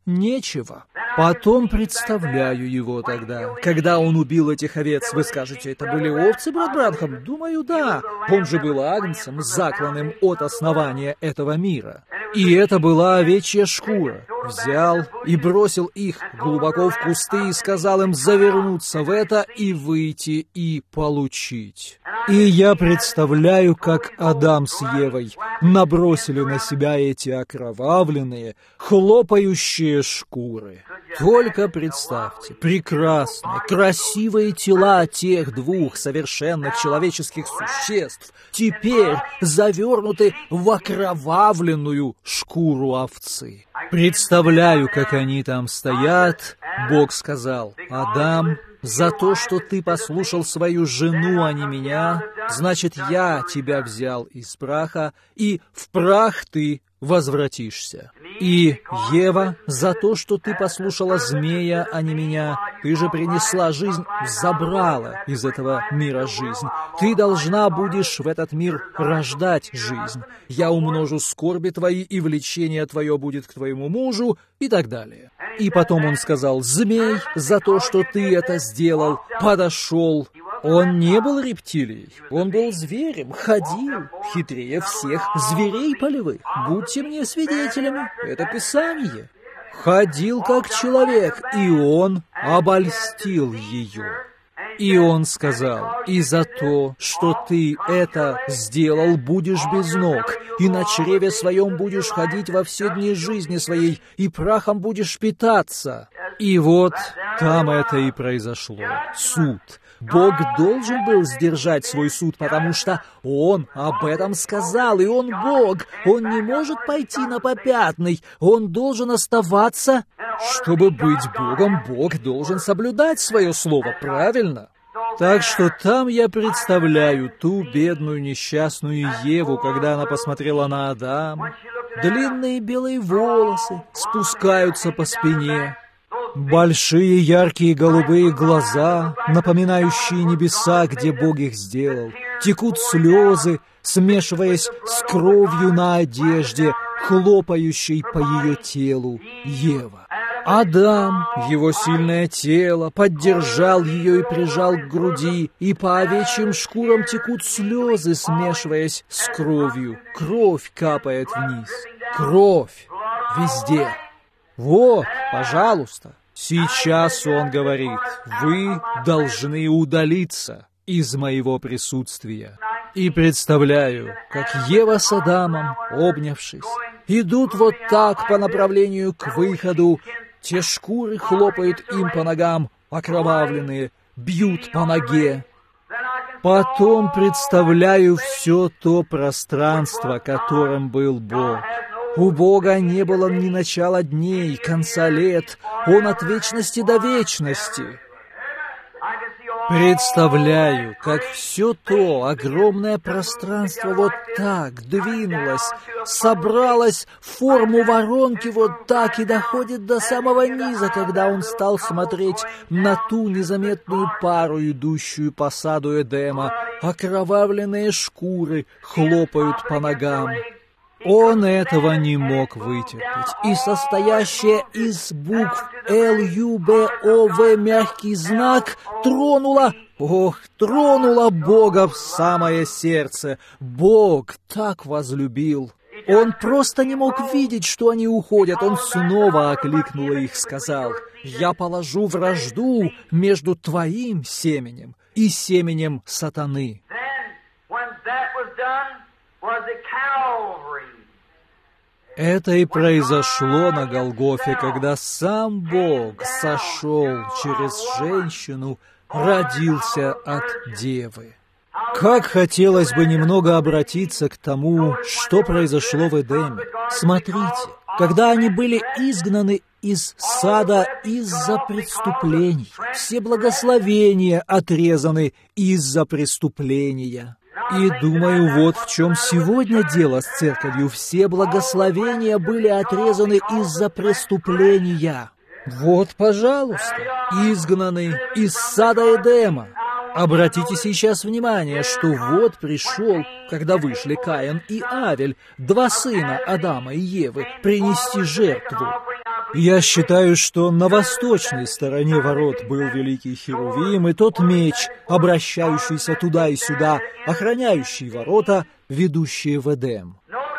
нечего. Потом представляю его тогда. Когда он убил этих овец, вы скажете, это были овцы, брат Бранхам? Думаю, да. Он же был агнцем, закланным от основания этого мира. И это была овечья шкура. Взял и бросил их глубоко в кусты и сказал им завернуться в это и выйти и получить. И я представляю, как Адам с Евой набросили на себя эти окровавленные, хлопающие шкуры. Только представьте, прекрасные, красивые тела тех двух совершенных человеческих существ теперь завернуты в окровавленную шкуру овцы. Представляю, как они там стоят. Бог сказал: «Адам, за то, что ты послушал свою жену, а не меня, значит, я тебя взял из праха, и в прах ты возвратишься. И, Ева, за то, что ты послушала змея, а не меня, ты же принесла жизнь, забрала из этого мира жизнь. Ты должна будешь в этот мир рождать жизнь. Я умножу скорби твои, и влечение твое будет к твоему мужу», и так далее. И потом он сказал: «Змей, за то, что ты это сделал, подошел». Он не был рептилией, он был зверем, ходил хитрее всех зверей полевых. Будьте мне свидетелями, это Писание. Ходил как человек, и он обольстил ее. И он сказал: «И за то, что ты это сделал, будешь без ног, и на чреве своем будешь ходить во все дни жизни своей, и прахом будешь питаться». И вот там это и произошло. Суд. Бог должен был сдержать свой суд, потому что Он об этом сказал, и Он Бог. Он не может пойти на попятный, Он должен оставаться. Чтобы быть Богом, Бог должен соблюдать свое слово, правильно? Так что там я представляю ту бедную несчастную Еву, когда она посмотрела на Адама. Длинные белые волосы спускаются по спине. Большие яркие голубые глаза, напоминающие небеса, где Бог их сделал. Текут слезы, смешиваясь с кровью на одежде, хлопающей по ее телу Ева. Адам, его сильное тело, поддержал ее и прижал к груди, и по овечьим шкурам текут слезы, смешиваясь с кровью. Кровь капает вниз. Кровь везде. Вот, пожалуйста. Сейчас он говорит: «Вы должны удалиться из моего присутствия». И представляю, как Ева с Адамом, обнявшись, идут вот так по направлению к выходу. Те шкуры хлопают им по ногам, окровавленные, бьют по ноге. Потом представляю все то пространство, которым был Бог. У Бога не было ни начала дней, конца лет. Он от вечности до вечности. Представляю, как все то огромное пространство вот так двинулось, собралось в форму воронки вот так и доходит до самого низа, когда он стал смотреть на ту незаметную пару, идущую по саду Эдема. Окровавленные шкуры хлопают по ногам. Он этого не мог вытерпеть, и состоящая из букв Л, Ю, Б, О, В мягкий знак тронула, ох, тронула Бога в самое сердце. Бог так возлюбил. Он просто не мог видеть, что они уходят. Он снова окликнул их, сказал: «Я положу вражду между твоим семенем и семенем сатаны». Это и произошло на Голгофе, когда сам Бог сошел через женщину, родился от девы. Как хотелось бы немного обратиться к тому, что произошло в Эдеме. Смотрите, когда они были изгнаны из сада из-за преступлений, все благословения отрезаны из-за преступления. И думаю, вот в чем сегодня дело с церковью. Все благословения были отрезаны из-за преступления. Вот, пожалуйста, изгнаны из сада Эдема. Обратите сейчас внимание, что вот пришел, когда вышли Каин и Авель, два сына Адама и Евы, принести жертву. Я считаю, что на восточной стороне ворот был великий Херувим, и тот меч, обращающийся туда и сюда, охраняющий ворота, ведущие в Эдем.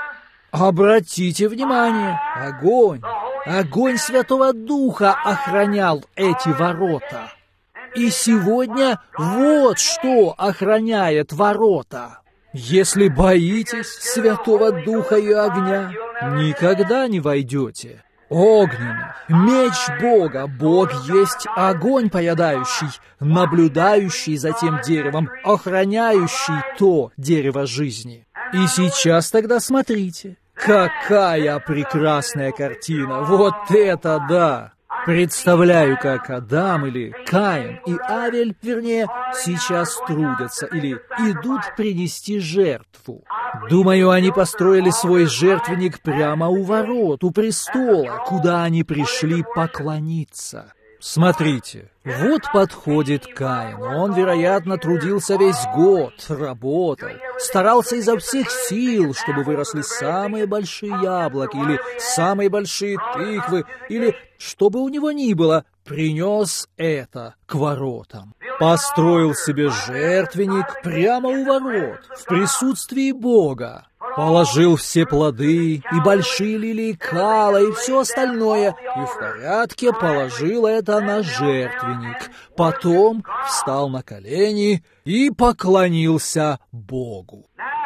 Обратите внимание, огонь, огонь Святого Духа охранял эти ворота. И сегодня вот что охраняет ворота. Если боитесь Святого Духа и огня, никогда не войдете. Огненный, меч Бога, Бог есть огонь поедающий, наблюдающий за тем деревом, охраняющий то дерево жизни. И сейчас тогда смотрите, какая прекрасная картина, вот это да! Представляю, как Адам или Каин и Авель, вернее, сейчас трудятся или идут принести жертву. Думаю, они построили свой жертвенник прямо у ворот, у престола, куда они пришли поклониться. Смотрите, вот подходит Каин. Он, вероятно, трудился весь год, работал, старался изо всех сил, чтобы выросли самые большие яблоки или самые большие тыквы, или что бы у него ни было, принес это к воротам. Построил себе жертвенник прямо у ворот, в присутствии Бога. Положил все плоды, и большие лилии кала, и все остальное, и в порядке положил это на жертвенник. Потом встал на колени и поклонился Богу.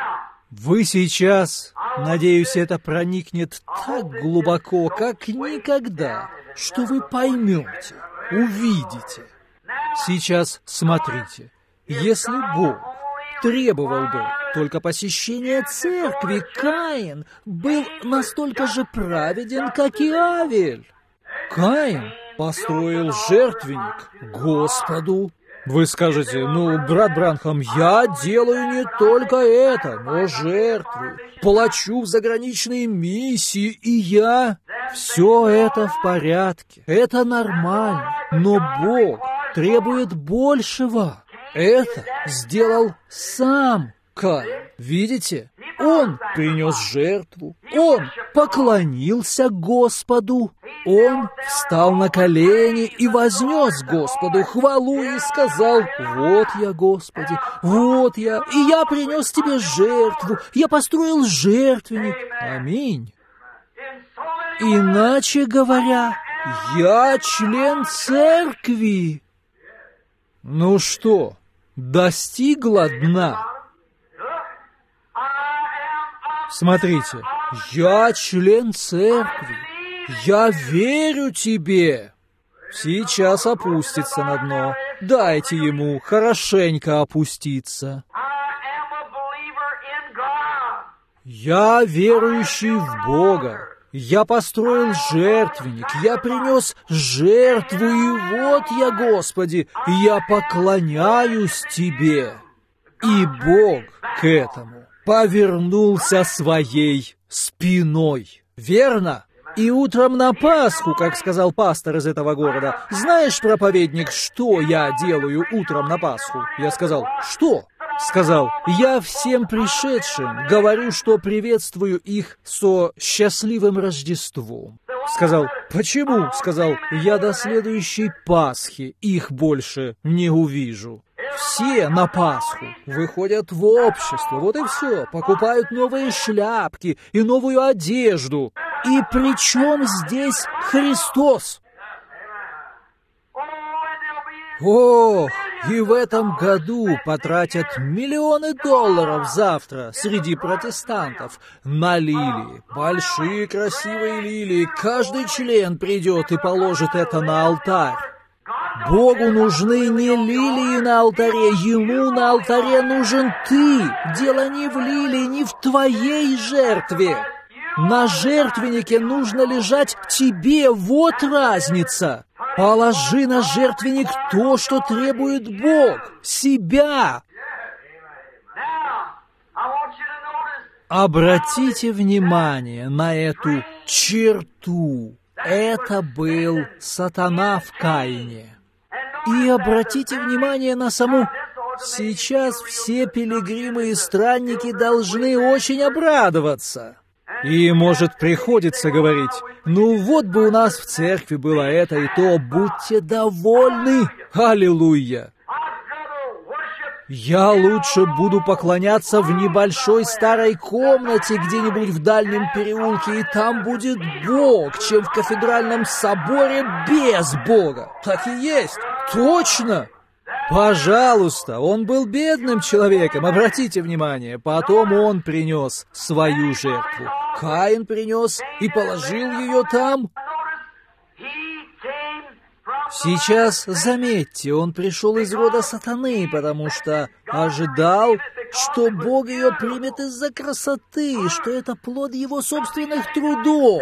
Вы сейчас, надеюсь, это проникнет так глубоко, как никогда, что вы поймете, увидите. Сейчас смотрите, если Бог требовал бы только посещения церкви, Каин был настолько же праведен, как и Авель. Каин построил жертвенник Господу. Вы скажете, ну, брат Бранхам, я делаю не только это, но жертвы, плачу в заграничные миссии, и я... Все это в порядке, это нормально, но Бог требует большего. Это сделал сам Каин. Видите? Он принес жертву, он поклонился Господу, он встал на колени и вознес Господу хвалу и сказал: «Вот я, Господи, вот я, и я принес тебе жертву, я построил жертвенник». Аминь. Иначе говоря, я член церкви. Ну что, достигла дна? Смотрите, я член церкви, я верю тебе. Сейчас опустится на дно, дайте ему хорошенько опуститься. Я верующий в Бога, я построил жертвенник, я принес жертву, и вот я, Господи, я поклоняюсь тебе. И Бог к этому повернулся своей спиной. Верно? И утром на Пасху, как сказал пастор из этого города, знаешь, проповедник, что я делаю утром на Пасху? Я сказал: что? Сказал: я всем пришедшим говорю, что приветствую их со счастливым Рождеством. Сказал: почему? Сказал: я до следующей Пасхи их больше не увижу. Все на Пасху выходят в общество, вот и все, покупают новые шляпки и новую одежду. И при чем здесь Христос? Ох, и в этом году потратят миллионы долларов завтра среди протестантов на лилии. Большие красивые лилии, каждый член придет и положит это на алтарь. Богу нужны не лилии на алтаре, Ему на алтаре нужен ты. Дело не в лилии, не в твоей жертве. На жертвеннике нужно лежать тебе, вот разница. Положи на жертвенник то, что требует Бог, себя. Обратите внимание на эту черту. Это был сатана в Каине. И обратите внимание на саму... Сейчас все пилигримы и странники должны очень обрадоваться. И, может, приходится говорить: ну вот бы у нас в церкви было это и то, будьте довольны, аллилуйя. Я лучше буду поклоняться в небольшой старой комнате где-нибудь в дальнем переулке, и там будет Бог, чем в кафедральном соборе без Бога. Так и есть, точно. Пожалуйста, он был бедным человеком, обратите внимание. Потом он принес свою жертву. Каин принес и положил ее там. Сейчас, заметьте, он пришел из рода сатаны, потому что ожидал, что Бог ее примет из-за красоты, что это плод его собственных трудов.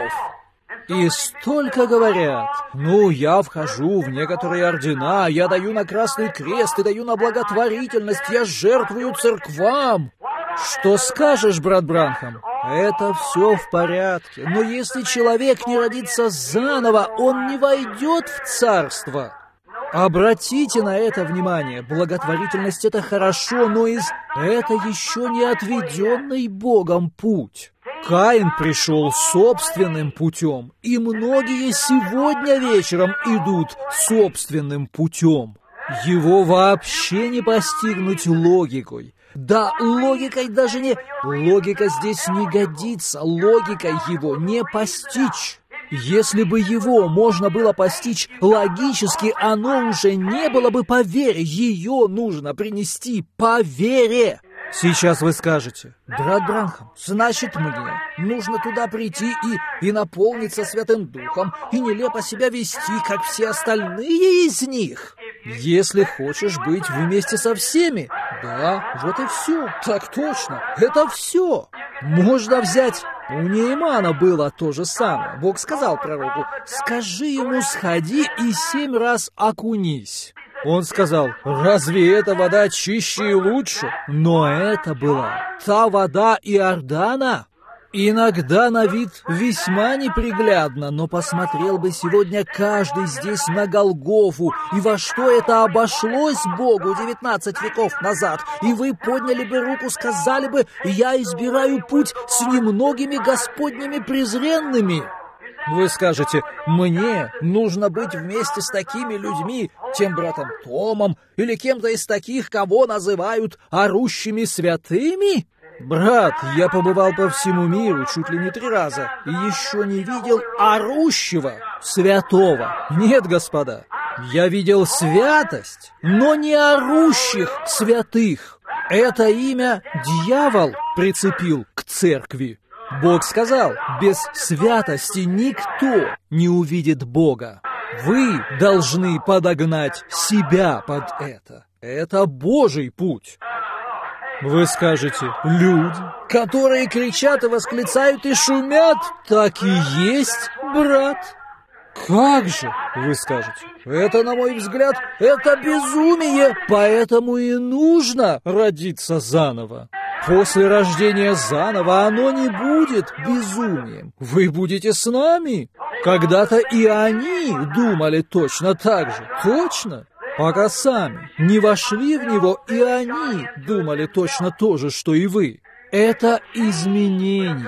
И столько говорят: ну, я вхожу в некоторые ордена, я даю на Красный Крест и даю на благотворительность, я жертвую церквам. Что скажешь, брат Бранхам? Это все в порядке, но если человек не родится заново, он не войдет в царство. Обратите на это внимание. Благотворительность — это хорошо, но из это еще не отведенный Богом путь. Каин пришел собственным путем, и многие сегодня вечером идут собственным путем. Его вообще не постигнуть логикой. Да, логикой даже не... Логика здесь не годится, логикой его не постичь. Если бы его можно было постичь логически, оно уже не было бы по вере. Ее нужно принести по вере. Сейчас вы скажете: брат Бранхам, значит, мне нужно туда прийти и, и наполниться Святым Духом, и нелепо себя вести, как все остальные из них. Если хочешь быть вместе со всеми, да, вот и все, так точно, это все. Можно взять... У Неймана было то же самое. Бог сказал пророку: скажи ему, сходи и семь раз окунись. Он сказал: разве эта вода чище и лучше? Но это была та вода Иордана. Иногда на вид весьма неприглядно, но посмотрел бы сегодня каждый здесь на Голгофу, и во что это обошлось Богу девятнадцать веков назад, и вы подняли бы руку, сказали бы: я избираю путь с немногими Господними презренными. Вы скажете: мне нужно быть вместе с такими людьми, тем братом Томом или кем-то из таких, кого называют орущими святыми? Брат, я побывал по всему миру чуть ли не три раза и еще не видел орущего святого. Нет, господа, я видел святость, но не орущих святых. Это имя дьявол прицепил к церкви. Бог сказал: без святости никто не увидит Бога. Вы должны подогнать себя под это. Это Божий путь. Вы скажете: люди, которые кричат и восклицают и шумят, так и есть, брат. Как же, вы скажете, это, на мой взгляд, это безумие, поэтому и нужно родиться заново. После рождения заново оно не будет безумием. Вы будете с нами. Когда-то и они думали точно так же, точно. Пока сами не вошли в него, и они думали точно то же, что и вы. Это изменение,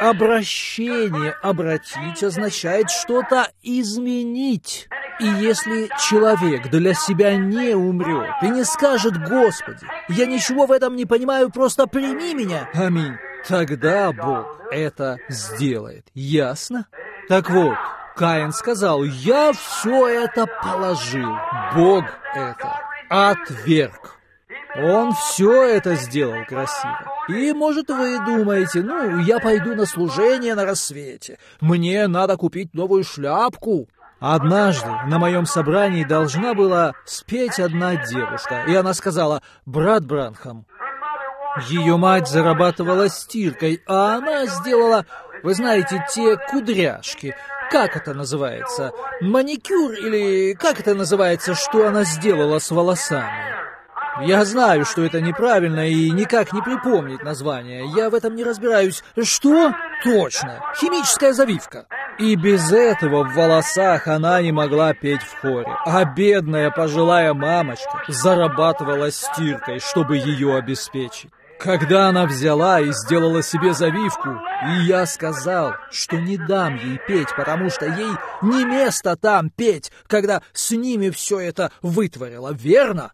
обращение. Обратить означает что-то изменить. И если человек для себя не умрет и не скажет: Господи, я ничего в этом не понимаю, просто прими меня, аминь, тогда Бог это сделает. Ясно? Так вот, Каин сказал: я все это положил. Бог это отверг. Он все это сделал красиво. И, может, вы думаете: ну, я пойду на служение на рассвете. Мне надо купить новую шляпку. Однажды на моем собрании должна была спеть одна девушка, и она сказала: брат Бранхам, ее мать зарабатывала стиркой, а она сделала, вы знаете, те кудряшки. Как это называется? Маникюр или как это называется, что она сделала с волосами? Я знаю, что это неправильно и никак не припомнить название. Я в этом не разбираюсь. Что? Точно. Химическая завивка. И без этого в волосах она не могла петь в хоре. А бедная пожилая мамочка зарабатывала стиркой, чтобы ее обеспечить. Когда она взяла и сделала себе завивку, и я сказал, что не дам ей петь, потому что ей не место там петь, когда с ними все это вытворила, верно?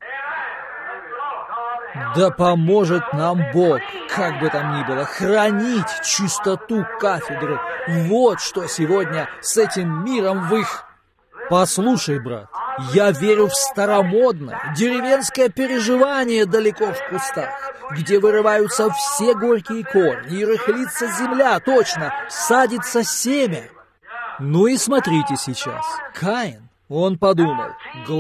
Да поможет нам Бог, как бы там ни было, хранить чистоту кафедры. Вот что сегодня с этим миром в их... Послушай, брат, я верю в старомодное, деревенское переживание далеко в кустах, где вырываются все горькие корни и рыхлится земля, точно, садится семя. Ну и смотрите сейчас, Каин, он подумал,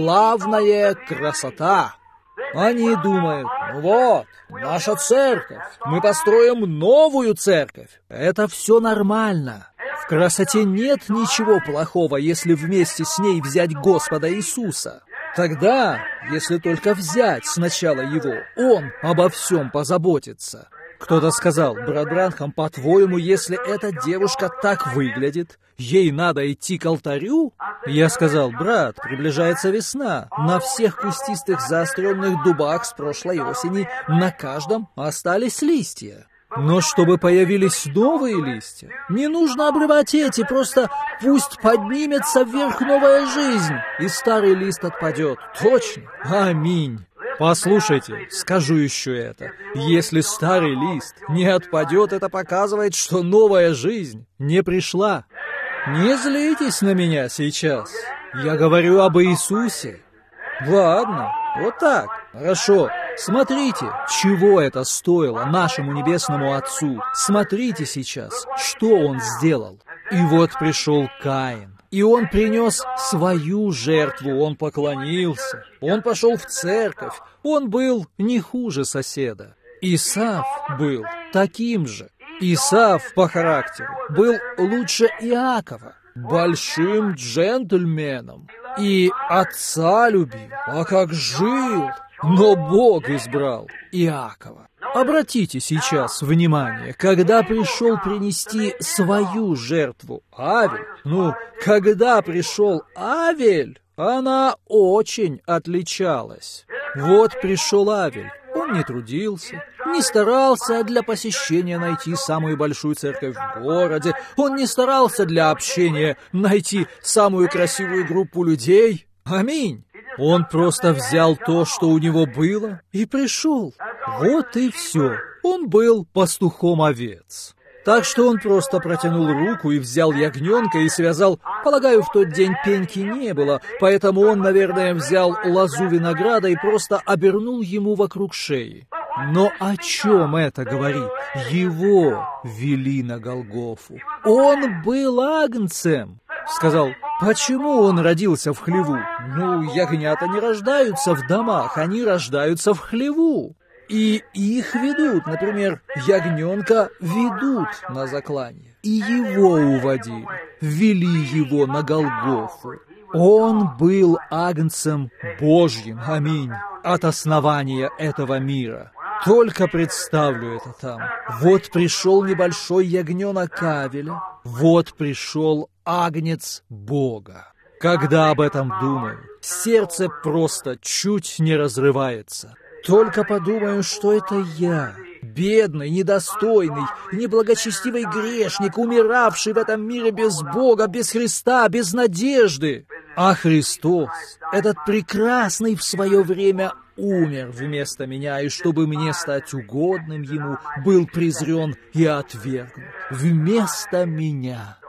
главное — красота. Они думают, ну вот, наша церковь, мы построим новую церковь. Это все нормально. В красоте нет ничего плохого, если вместе с ней взять Господа Иисуса. Тогда, если только взять сначала Его, Он обо всем позаботится. Кто-то сказал, брат Бранхам, по-твоему, если эта девушка так выглядит, ей надо идти к алтарю? Я сказал, брат, приближается весна. На всех кустистых заостренных дубах с прошлой осени на каждом остались листья. Но чтобы появились новые листья, не нужно обрывать эти, просто пусть поднимется вверх новая жизнь, и старый лист отпадет. Точно. Аминь. Послушайте, скажу еще это. Если старый лист не отпадет, это показывает, что новая жизнь не пришла. Не злитесь на меня сейчас. Я говорю об Иисусе. Ладно, вот так. Хорошо. Смотрите, чего это стоило нашему Небесному Отцу. Смотрите сейчас, что Он сделал. И вот пришел Каин. И он принес свою жертву, он поклонился, он пошел в церковь, он был не хуже соседа. Исав был таким же. Исав по характеру был лучше Иакова, большим джентльменом. И отца любил, а как жил, но Бог избрал Иакова. Обратите сейчас внимание, когда пришел принести свою жертву Авель, ну, когда пришел Авель, она очень отличалась. Вот пришел Авель, он не трудился, не старался для посещения найти самую большую церковь в городе, он не старался для общения найти самую красивую группу людей. Аминь. Он просто взял то, что у него было, и пришел. Вот и все. Он был пастухом овец. Так что он просто протянул руку и взял ягненка и связал. Полагаю, в тот день пеньки не было, поэтому он, наверное, взял лозу винограда и просто обернул ему вокруг шеи. Но о чем это говорит? Его вели на Голгофу. Он был агнцем. Сказал, почему он родился в хлеву? Ну, ягнята не рождаются в домах, они рождаются в хлеву. И их ведут, например, ягненка ведут на заклание. И его уводили, ввели его на Голгофу. Он был агнцем Божьим, аминь, от основания этого мира. Только представлю это там. Вот пришел небольшой ягненок Авеля, вот пришел агнец Бога. Когда об этом думаю, сердце просто чуть не разрывается. Только подумаю, что это я, бедный, недостойный, неблагочестивый грешник, умиравший в этом мире без Бога, без Христа, без надежды. А Христос, этот прекрасный в свое время, умер вместо меня, и чтобы мне стать угодным Ему, был презрен и отвергнут вместо меня.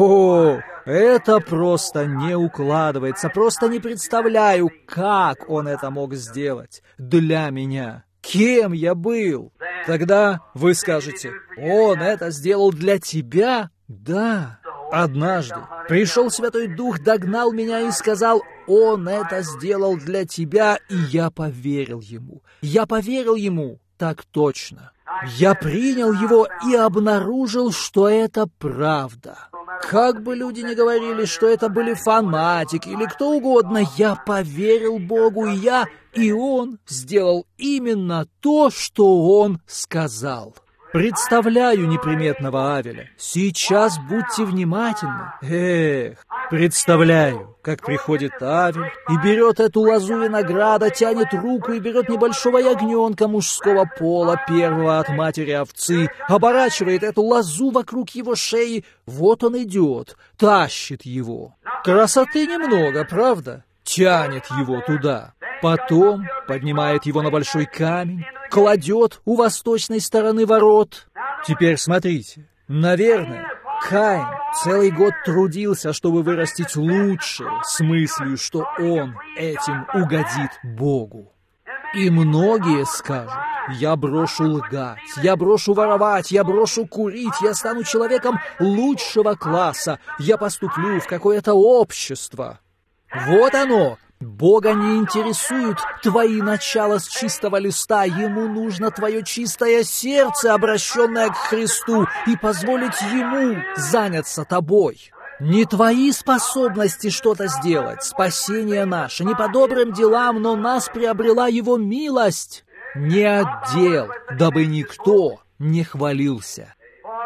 О, это просто не укладывается, просто не представляю, как Он это мог сделать для меня. Кем я был? Тогда вы скажете, Он это сделал для тебя? Да. Однажды пришел Святой Дух, догнал меня и сказал, Он это сделал для тебя, и я поверил Ему. Я поверил Ему, так точно. Я принял Его и обнаружил, что это правда. Как бы люди ни говорили, что это были фанатики или кто угодно, я поверил Богу, и я, и Он сделал именно то, что Он сказал. Представляю неприметного Авеля. Сейчас будьте внимательны. Эх, представляю, как приходит Авель и берет эту лозу винограда, тянет руку и берет небольшого ягненка мужского пола, первого от матери овцы, оборачивает эту лозу вокруг его шеи. Вот он идет, тащит его. Красоты немного, правда? Тянет его туда. Потом поднимает его на большой камень, кладет у восточной стороны ворот. Теперь смотрите, наверное, Каин целый год трудился, чтобы вырастить лучшее, с мыслью, что он этим угодит Богу. И многие скажут: я брошу лгать, я брошу воровать, я брошу курить, я стану человеком лучшего класса, я поступлю в какое-то общество. Вот оно! Бога не интересуют твои начала с чистого листа, Ему нужно твое чистое сердце, обращенное к Христу, и позволить Ему заняться тобой. Не твои способности что-то сделать, спасение наше, не по добрым делам, но нас приобрела Его милость. Не отдел, дабы никто не хвалился.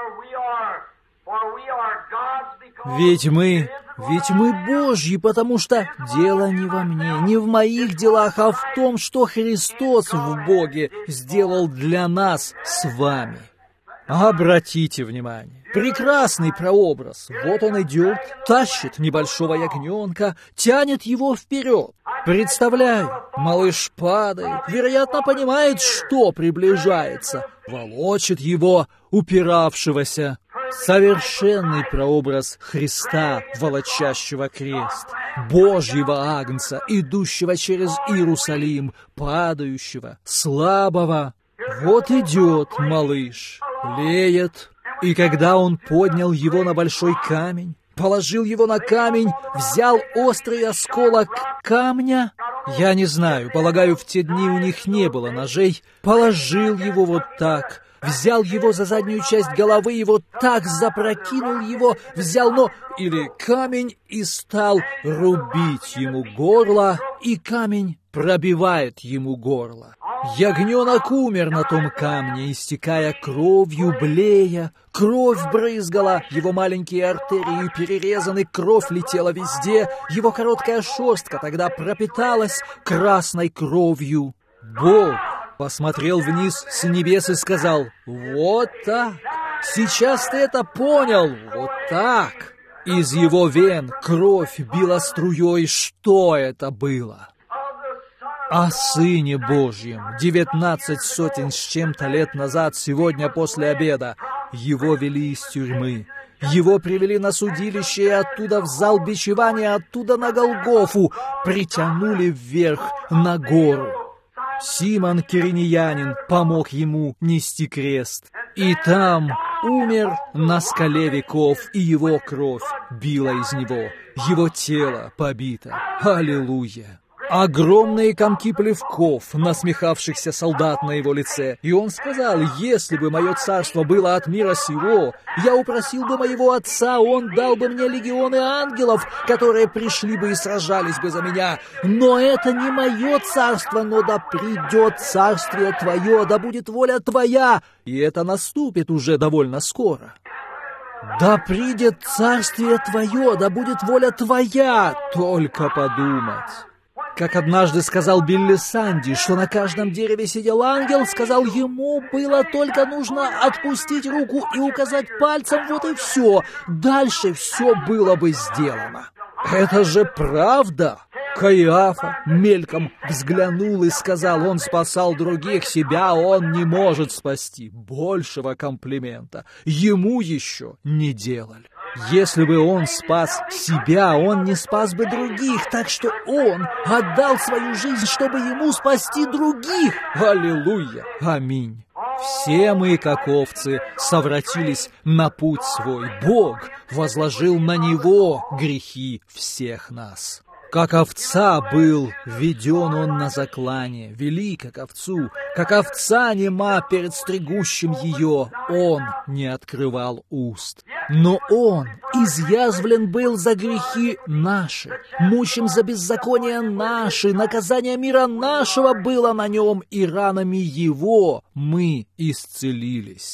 Ведь мы... Ведь мы Божьи, потому что дело не во мне, не в моих делах, а в том, что Христос в Боге сделал для нас с вами. Обратите внимание, прекрасный прообраз. Вот он идет, тащит небольшого ягненка, тянет его вперед. Представляю, малыш падает, вероятно, понимает, что приближается, волочит его, упиравшегося. Совершенный прообраз Христа, волочащего крест, Божьего Агнца, идущего через Иерусалим, падающего, слабого. Вот идет малыш, леет, и когда он поднял его на большой камень, положил его на камень, взял острый осколок камня, я не знаю, полагаю, в те дни у них не было ножей, положил его вот так, взял его за заднюю часть головы и вот так запрокинул его, взял, но или камень и стал рубить ему горло, и камень пробивает ему горло. Ягненок умер на том камне, истекая кровью, блея. Кровь брызгала, его маленькие артерии перерезаны, кровь летела везде, его короткая шерстка тогда пропиталась красной кровью. Бог посмотрел вниз с небес и сказал: «Вот так! Сейчас ты это понял! Вот так!» Из его вен кровь била струей. Что это было? О Сыне Божьем девятнадцать сотен с чем-то лет назад, сегодня после обеда, его вели из тюрьмы. Его привели на судилище и оттуда в зал бичевания, оттуда на Голгофу, притянули вверх на гору. Симон Киринеянин помог ему нести крест. И там умер на скале веков, и его кровь била из него, его тело побито. Аллилуйя! Огромные комки плевков, насмехавшихся солдат на его лице. И он сказал: «Если бы мое царство было от мира сего, я упросил бы моего отца, он дал бы мне легионы ангелов, которые пришли бы и сражались бы за меня. Но это не мое царство, но да придет царствие твое, да будет воля твоя». И это наступит уже довольно скоро. «Да придет царствие твое, да будет воля твоя». Только подумать. Как однажды сказал Билли Санди, что на каждом дереве сидел ангел, сказал, ему было только нужно отпустить руку и указать пальцем, вот и все. Дальше все было бы сделано. Это же правда. Каиафа мельком взглянул и сказал, он спасал других, себя он не может спасти. Большего комплимента ему еще не делали. Если бы он спас себя, он не спас бы других, так что он отдал свою жизнь, чтобы ему спасти других. Аллилуйя! Аминь! Все мы, как овцы, совратились на путь свой. Бог возложил на него грехи всех нас. Как овца был введен он на заклание, вели как овцу, как овца нема перед стригущим ее, он не открывал уст. Но он изъязвлен был за грехи наши, мучим за беззакония наши, наказание мира нашего было на нем, и ранами его мы исцелились.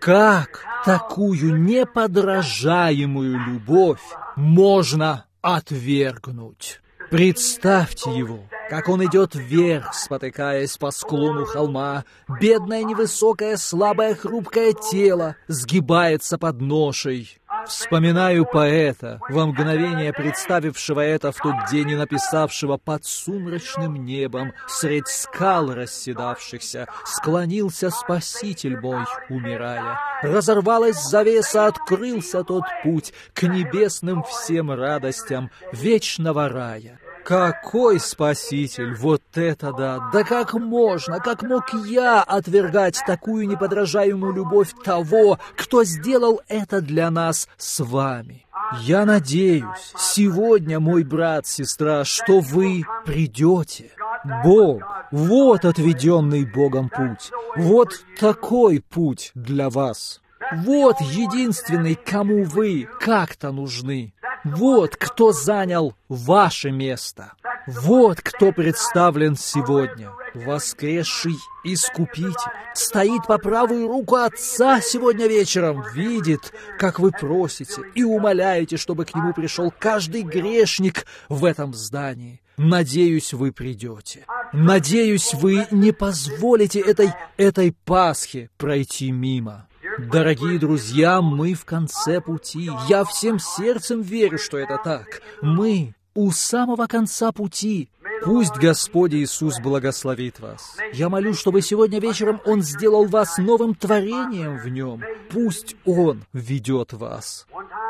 Как такую неподражаемую любовь можно отвергнуть? Представьте его, как он идет вверх, спотыкаясь по склону холма. Бедное, невысокое, слабое, хрупкое тело сгибается под ношей. Вспоминаю поэта, во мгновение представившего это в тот день и написавшего: под сумрачным небом, средь скал расседавшихся, склонился Спаситель мой, умирая. Разорвалась завеса, открылся тот путь к небесным всем радостям вечного рая. Какой Спаситель! Вот это да! Да как можно, как мог я отвергать такую неподражаемую любовь того, кто сделал это для нас с вами? Я надеюсь, сегодня, мой брат, сестра, что вы придете. Бог, вот отведенный Богом путь, вот такой путь для вас. Вот единственный, кому вы как-то нужны. Вот кто занял ваше место. Вот кто представлен сегодня. Воскресший Искупитель стоит по правую руку Отца сегодня вечером, видит, как вы просите и умоляете, чтобы к Нему пришел каждый грешник в этом здании. Надеюсь, вы придете. Надеюсь, вы не позволите этой, этой Пасхе пройти мимо. Дорогие друзья, мы в конце пути. Я всем сердцем верю, что это так. Мы у самого конца пути. Пусть Господь Иисус благословит вас. Я молю, чтобы сегодня вечером Он сделал вас новым творением в Нем. Пусть Он ведет вас.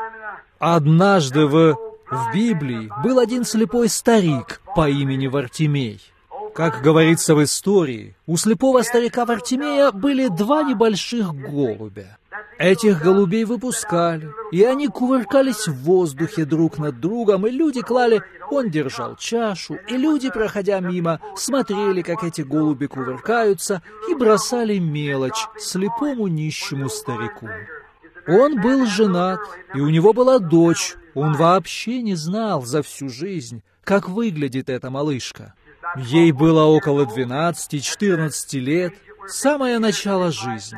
Однажды в, в Библии был один слепой старик по имени Вартимей. Как говорится в истории, у слепого старика Вартимея были два небольших голубя. Этих голубей выпускали, и они кувыркались в воздухе друг над другом, и люди клали, он держал чашу, и люди, проходя мимо, смотрели, как эти голуби кувыркаются, и бросали мелочь слепому нищему старику. Он был женат, и у него была дочь, он вообще не знал за всю жизнь, как выглядит эта малышка. Ей было около двенадцати-четырнадцати лет, самое начало жизни.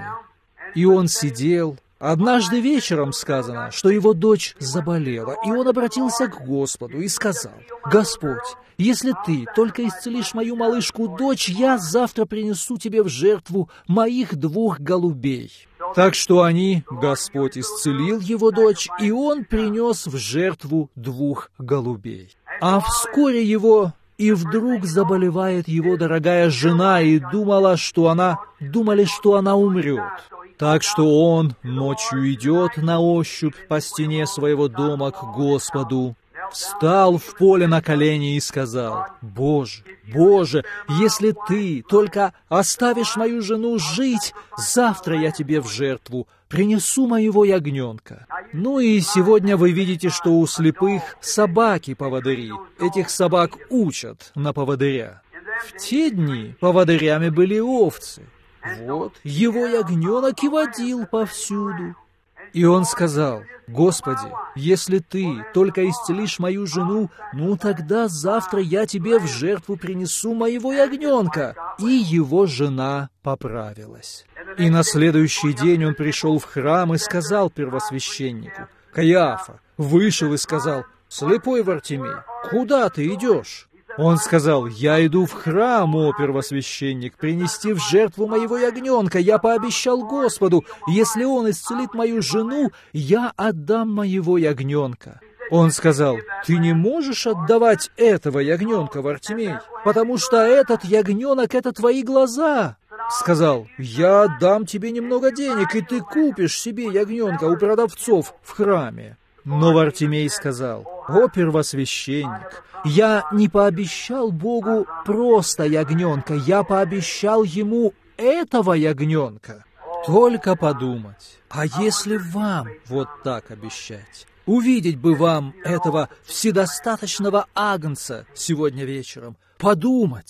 И он сидел. Однажды вечером сказано, что его дочь заболела, и он обратился к Господу и сказал: «Господь, если Ты только исцелишь мою малышку-дочь, я завтра принесу Тебе в жертву моих двух голубей». Так что они, Господь исцелил его дочь, и он принес в жертву двух голубей. А вскоре его... И вдруг заболевает его дорогая жена, и думала, что она, думали, что она умрет. Так что он ночью идет на ощупь по стене своего дома к Господу, встал в поле на колени и сказал: «Боже, Боже, если Ты только оставишь мою жену жить, завтра я Тебе в жертву принесу моего ягненка». Ну и сегодня вы видите, что у слепых собаки-поводыри. Этих собак учат на поводыря. В те дни поводырями были овцы. Вот, его ягненок и водил повсюду. И он сказал: «Господи, если Ты только исцелишь мою жену, ну тогда завтра я Тебе в жертву принесу моего ягненка». И его жена поправилась. И на следующий день он пришел в храм и сказал первосвященнику: «Каиафа вышел и сказал: слепой Вартимей, куда ты идешь?» Он сказал: «Я иду в храм, о первосвященник, принести в жертву моего ягненка. Я пообещал Господу, если Он исцелит мою жену, я отдам моего ягненка». Он сказал: «Ты не можешь отдавать этого ягненка, Вартимей, потому что этот ягненок — это твои глаза». Сказал: «Я дам тебе немного денег, и ты купишь себе ягненка у продавцов в храме». Но Вартимей сказал: «О первосвященник, я не пообещал Богу просто ягненка, я пообещал Ему этого ягненка». Только подумать, а если вам вот так обещать? Увидеть бы вам этого вседостаточного агнца сегодня вечером. Подумать.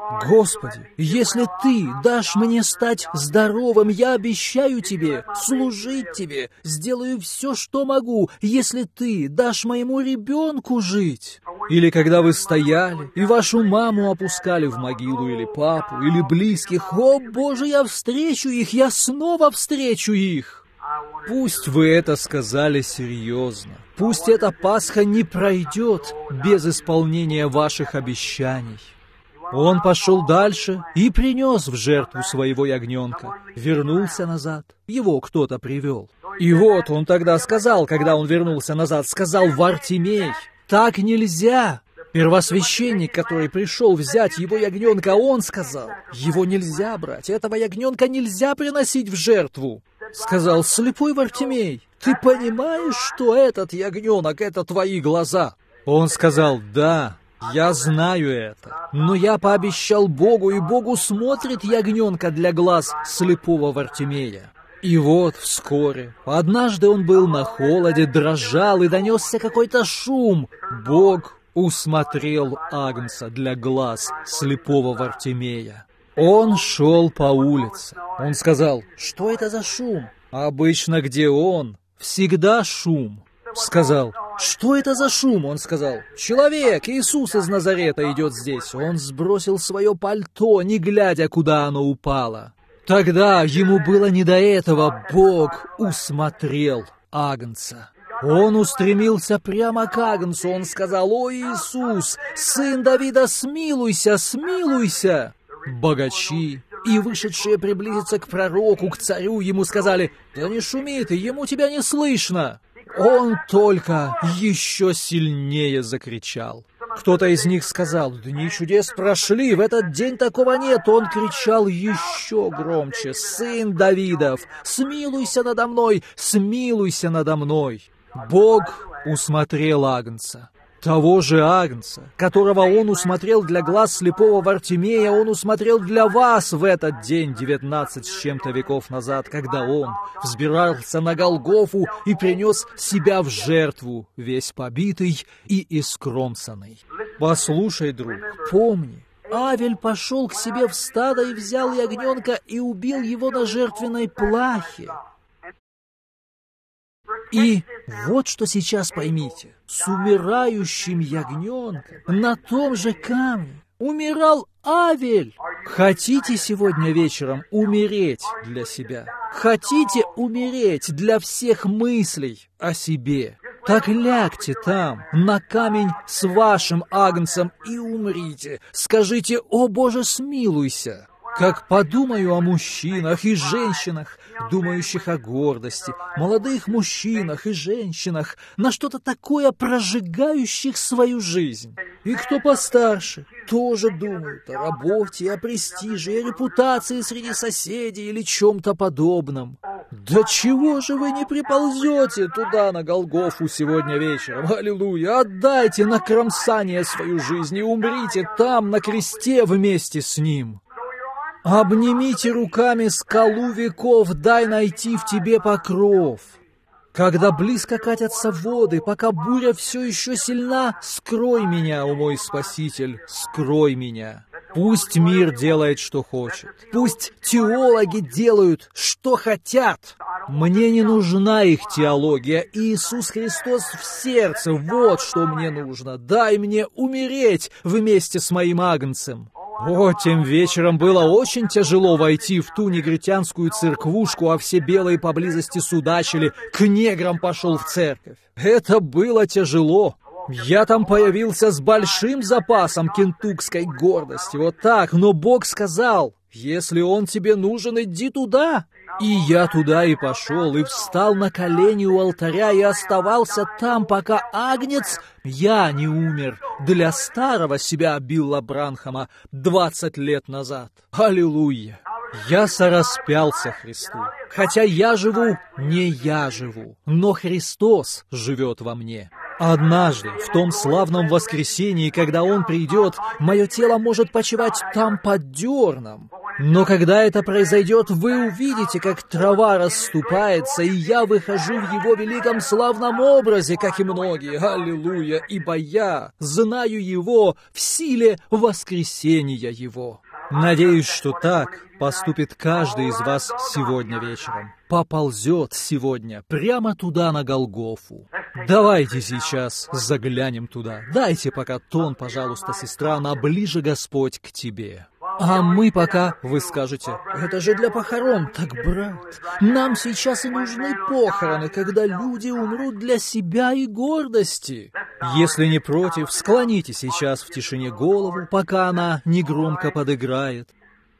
«Господи, если Ты дашь мне стать здоровым, я обещаю Тебе служить Тебе, сделаю все, что могу, если Ты дашь моему ребенку жить». Или когда вы стояли и вашу маму опускали в могилу, или папу, или близких, «О, Боже, я встречу их, я снова встречу их». Пусть вы это сказали серьезно. Пусть эта Пасха не пройдет без исполнения ваших обещаний. Он пошел дальше и принес в жертву своего ягненка. Вернулся назад. Его кто-то привел. И вот он тогда сказал, когда он вернулся назад, сказал: «Вартимей, так нельзя». Первосвященник, который пришел взять его ягненка, он сказал: «Его нельзя брать, этого ягненка нельзя приносить в жертву». Сказал: «Слепой Вартимей, ты понимаешь, что этот ягненок — это твои глаза?» Он сказал: «Да, я знаю это, но я пообещал Богу, и Богу смотрит ягненка для глаз слепого Вартимея». И вот вскоре, однажды он был на холоде, дрожал, и донесся какой-то шум. Бог усмотрел агнца для глаз слепого Вартимея. Он шел по улице. Он сказал: «Что это за шум?» Обычно где он, всегда шум. Сказал: «Что это за шум?» Он сказал: «Человек, Иисус из Назарета идет здесь». Он сбросил свое пальто, не глядя, куда оно упало. Тогда ему было не до этого. Бог усмотрел агнца. Он устремился прямо к агнцу. Он сказал: «О, Иисус, сын Давида, смилуйся, смилуйся!» Богачи и вышедшие приблизиться к пророку, к царю, ему сказали: «Да не шуми ты, ему тебя не слышно». Он только еще сильнее закричал. Кто-то из них сказал: «Дни чудес прошли, в этот день такого нет». Он кричал еще громче: «Сын Давидов, смилуйся надо мной, смилуйся надо мной». Бог усмотрел агнца. Того же агнца, которого он усмотрел для глаз слепого Вартимея, он усмотрел для вас в этот день девятнадцать с чем-то веков назад, когда он взбирался на Голгофу и принес себя в жертву, весь побитый и искромсанный. Послушай, друг, помни, Авель пошел к себе в стадо и взял ягненка и убил его на жертвенной плахе. И вот что сейчас поймите. С умирающим ягненком на том же камне умирал Авель. Хотите сегодня вечером умереть для себя? Хотите умереть для всех мыслей о себе? Так лягте там, на камень с вашим агнцем, и умрите. Скажите: «О Боже, смилуйся». Как подумаю о мужчинах и женщинах, думающих о гордости, молодых мужчинах и женщинах, на что-то такое прожигающих свою жизнь. И кто постарше, тоже думают о работе, о престиже, о репутации среди соседей или чем-то подобном. Да чего же вы не приползете туда, на Голгофу, сегодня вечером? Аллилуйя! Отдайте на кромсание свою жизнь и умрите там, на кресте, вместе с Ним. Обнимите руками скалу веков, дай найти в тебе покров. Когда близко катятся воды, пока буря все еще сильна, скрой меня, о мой Спаситель, скрой меня. Пусть мир делает, что хочет. Пусть теологи делают, что хотят. Мне не нужна их теология. Иисус Христос в сердце, вот что мне нужно. Дай мне умереть вместе с моим агнцем. О, тем вечером было очень тяжело войти в ту негритянскую церквушку, а все белые поблизости судачили. К неграм пошел в церковь. Это было тяжело. Я там появился с большим запасом кентукской гордости, вот так, но Бог сказал: «Если он тебе нужен, иди туда». И я туда и пошел, и встал на колени у алтаря, и оставался там, пока агнец, я не умер, для старого себя Билла Бранхама двадцать лет назад. Аллилуйя! Я сораспялся Христу. Хотя я живу, не я живу, но Христос живет во мне. Однажды, в том славном воскресении, когда Он придет, мое тело может почивать там под дерном. Но когда это произойдет, вы увидите, как трава расступается, и я выхожу в его великом славном образе, как и многие. Аллилуйя! Ибо я знаю его в силе воскресения его. Надеюсь, что так поступит каждый из вас сегодня вечером. Поползет сегодня прямо туда, на Голгофу. Давайте сейчас заглянем туда. Дайте пока тон, пожалуйста, сестра, на ближе Господь к тебе. А мы пока, вы скажете, это же для похорон. Так, брат, нам сейчас и нужны похороны, когда люди умрут для себя и гордости. Если не против, склоните сейчас в тишине голову, пока она негромко подыграет.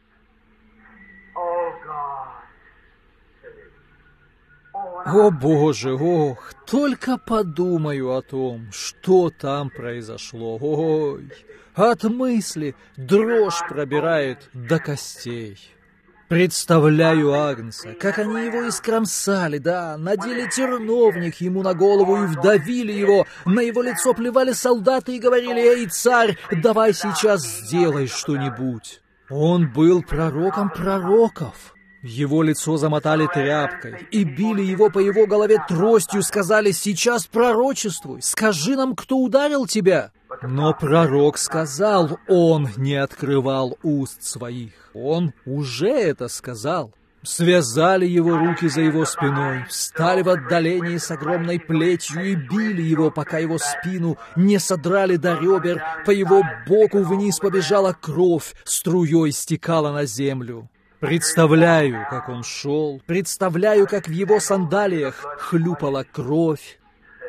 О, Боже, ох, только подумаю о том, что там произошло. Ой, от мысли дрожь пробирает до костей. Представляю Агнца, как они его искромсали, да, надели терновник ему на голову и вдавили его, на его лицо плевали солдаты и говорили: «Эй, царь, давай сейчас сделай что-нибудь». Он был пророком пророков. Его лицо замотали тряпкой и били его по его голове тростью, сказали: «Сейчас пророчествуй, скажи нам, кто ударил тебя». Но пророк сказал, он не открывал уст своих. Он уже это сказал. Связали его руки за его спиной, встали в отдалении с огромной плетью и били его, пока его спину не содрали до ребер, по его боку вниз побежала кровь, струей стекала на землю. Представляю, как он шел, представляю, как в его сандалиях хлюпала кровь.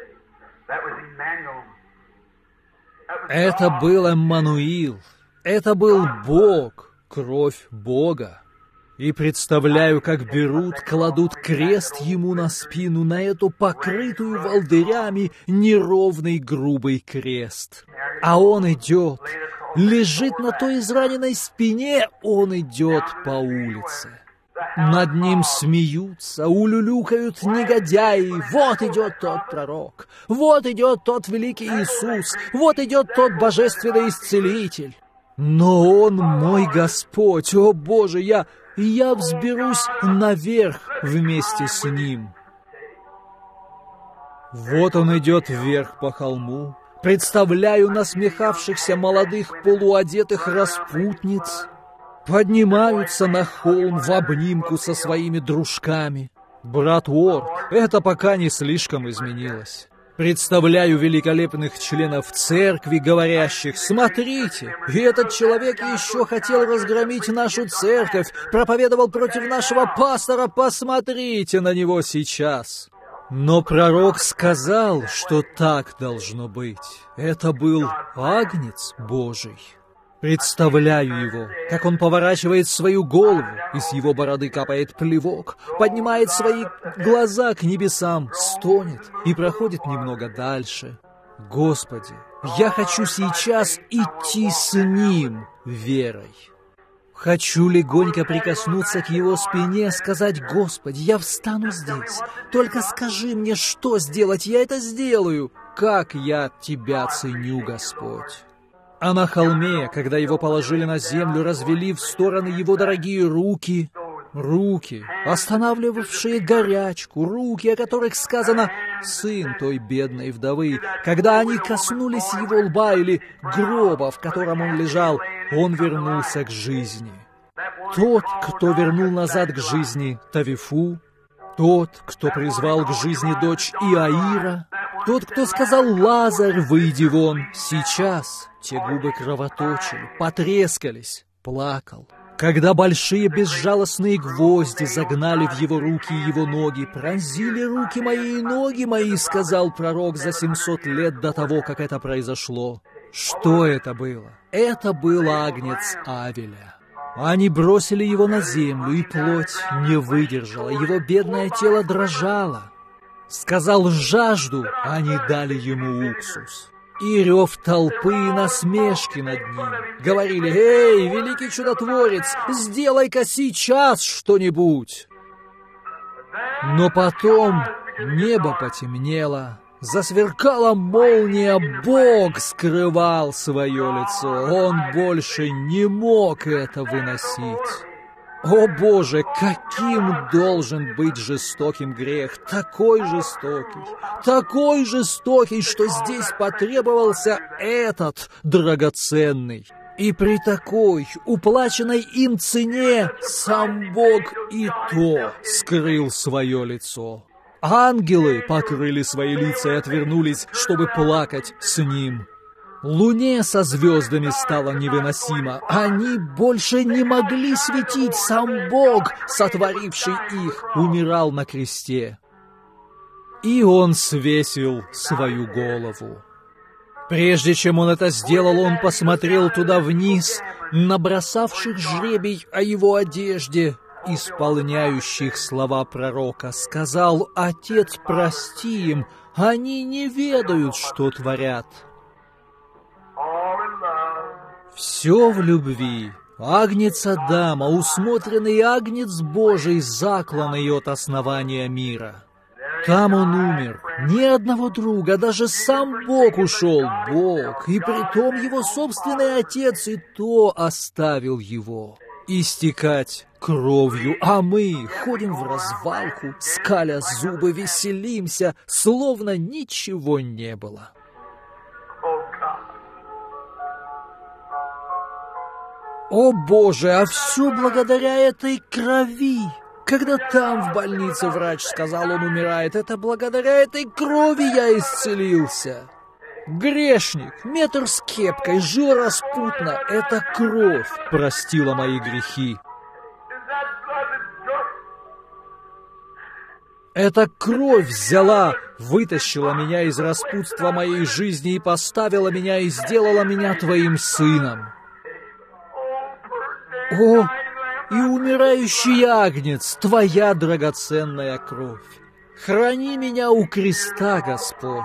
Это был Эммануил, это был Бог, кровь Бога. И представляю, как берут, кладут крест ему на спину, на эту покрытую волдырями неровный грубый крест. А он идет, лежит на той израненной спине, он идет по улице. Над ним смеются, улюлюкают негодяи. Вот идет тот пророк, вот идет тот великий Иисус, вот идет тот божественный исцелитель. Но он мой Господь, о Боже, я, я взберусь наверх вместе с ним. Вот он идет вверх по холму. Представляю насмехавшихся молодых полуодетых распутниц. Поднимаются на холм в обнимку со своими дружками. Брат Уорд, это пока не слишком изменилось. Представляю великолепных членов церкви, говорящих: «Смотрите, и этот человек еще хотел разгромить нашу церковь, проповедовал против нашего пастора, посмотрите на него сейчас». Но пророк сказал, что так должно быть. Это был Агнец Божий. Представляю его, как он поворачивает свою голову, и с его бороды капает плевок, поднимает свои глаза к небесам, стонет и проходит немного дальше. Господи, я хочу сейчас идти с ним верой. Хочу легонько прикоснуться к его спине, сказать: «Господи, я встану здесь. Только скажи мне, что сделать, я это сделаю. Как я Тебя ценю, Господь». А на холме, когда его положили на землю, развели в стороны его дорогие руки, руки, останавливавшие горячку, руки, о которых сказано «сын той бедной вдовы». Когда они коснулись его лба или гроба, в котором он лежал, он вернулся к жизни. Тот, кто вернул назад к жизни Тавифу, тот, кто призвал к жизни дочь Иаира, тот, кто сказал: «Лазарь, выйди вон», сейчас те губы кровоточили, потрескались, плакал. Когда большие безжалостные гвозди загнали в его руки и его ноги, «Пронзили руки мои и ноги мои», сказал пророк за семьсот лет до того, как это произошло. Что это было? Это был агнец Авеля. Они бросили его на землю, и плоть не выдержала, его бедное тело дрожало. Сказал: «Жажду», они дали ему уксус. И рев толпы, и насмешки над ним. Говорили: «Эй, великий чудотворец, сделай-ка сейчас что-нибудь». Но потом небо потемнело, засверкала молния, Бог скрывал свое лицо, он больше не мог это выносить. О Боже, каким должен быть жестоким грех, такой жестокий, такой жестокий, что здесь потребовался этот драгоценный. И при такой уплаченной им цене сам Бог и то скрыл свое лицо. Ангелы покрыли свои лица и отвернулись, чтобы плакать с ним. Луне со звездами стало невыносимо. Они больше не могли светить. Сам Бог, сотворивший их, умирал на кресте. И он свесил свою голову. Прежде чем он это сделал, он посмотрел туда вниз, на бросавших жребий о его одежде, исполняющих слова пророка. Сказал: «Отец, прости им, они не ведают, что творят». Все в любви. Агнец Адама, усмотренный агнец Божий, закланный от основания мира. Там он умер. Ни одного друга, даже сам Бог ушел. Бог, и притом его собственный отец, и то оставил его. Истекать кровью, а мы ходим в развалку, скаля зубы, веселимся, словно ничего не было. О Боже, а все благодаря этой крови. Когда там в больнице врач сказал, он умирает, это благодаря этой крови я исцелился. Грешник, метр с кепкой, жил распутно, эта кровь простила мои грехи. Эта кровь взяла, вытащила меня из распутства моей жизни и поставила меня и сделала меня твоим сыном. О, и умирающий агнец, твоя драгоценная кровь. Храни меня у креста, Господь.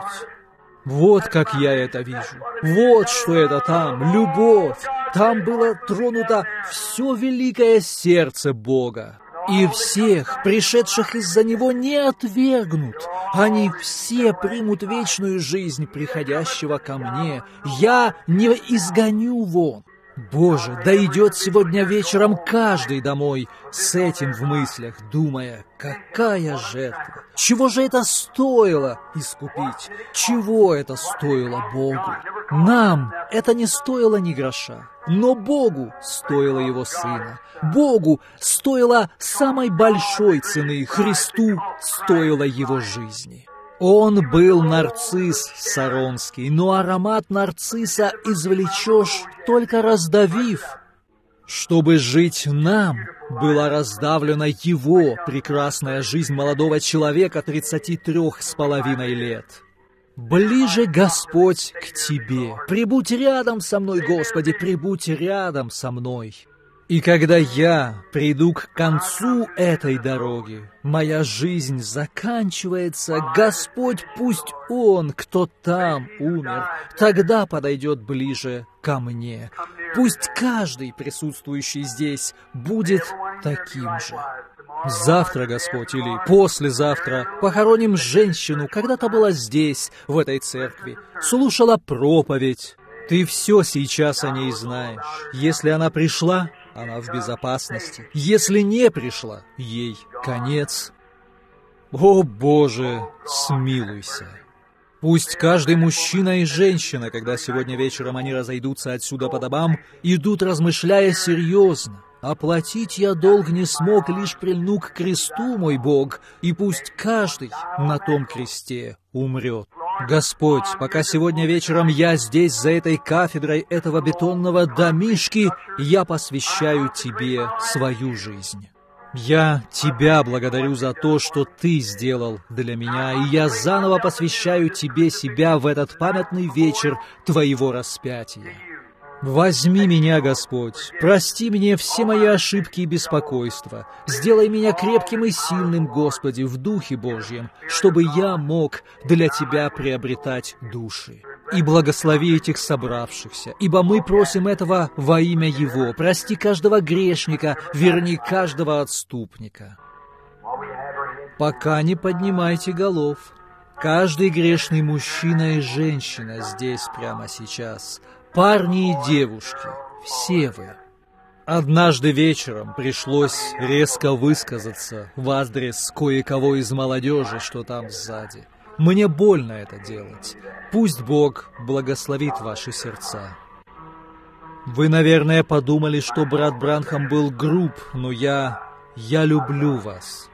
Вот как я это вижу. Вот что это там, любовь. Там было тронуто все великое сердце Бога. И всех, пришедших из-за Него, не отвергнут. Они все примут вечную жизнь приходящего ко мне. Я не изгоню вон. Боже, да идет сегодня вечером каждый домой с этим в мыслях, думая, какая жертва, чего же это стоило искупить, чего это стоило Богу. Нам это не стоило ни гроша, но Богу стоило Его Сына. Богу стоило самой большой цены, Христу стоило Его жизни. Он был нарцисс саронский, но аромат нарцисса извлечешь, только раздавив. Чтобы жить нам, была раздавлена его прекрасная жизнь молодого человека тридцати трех с половиной лет. Ближе, Господь, к Тебе. Прибудь рядом со мной, Господи, прибудь рядом со мной. И когда я приду к концу этой дороги, моя жизнь заканчивается, Господь, пусть Он, кто там умер, тогда подойдет ближе ко мне. Пусть каждый присутствующий здесь будет таким же. Завтра, Господь, или послезавтра похороним женщину, когда-то была здесь, в этой церкви, слушала проповедь. Ты все сейчас о ней знаешь. Если она пришла, она в безопасности. Если не пришла, ей конец. О, Боже, смилуйся. Пусть каждый мужчина и женщина, когда сегодня вечером они разойдутся отсюда по домам, идут, размышляя серьезно. Оплатить я долг не смог, лишь прильну к кресту, мой Бог, и пусть каждый на том кресте умрет. Господь, пока сегодня вечером я здесь, за этой кафедрой этого бетонного домишки, я посвящаю Тебе свою жизнь. Я Тебя благодарю за то, что Ты сделал для меня, и я заново посвящаю Тебе себя в этот памятный вечер Твоего распятия. Возьми меня, Господь, прости мне все мои ошибки и беспокойства, сделай меня крепким и сильным, Господи, в Духе Божьем, чтобы я мог для Тебя приобретать души. И благослови этих собравшихся, ибо мы просим этого во имя Его. Прости каждого грешника, верни каждого отступника. Пока не поднимайте голов. Каждый грешный мужчина и женщина здесь прямо сейчас, парни и девушки, все вы. Однажды вечером пришлось резко высказаться в адрес кое-кого из молодежи, что там сзади. Мне больно это делать. Пусть Бог благословит ваши сердца. Вы, наверное, подумали, что брат Бранхам был груб, но я... я люблю вас.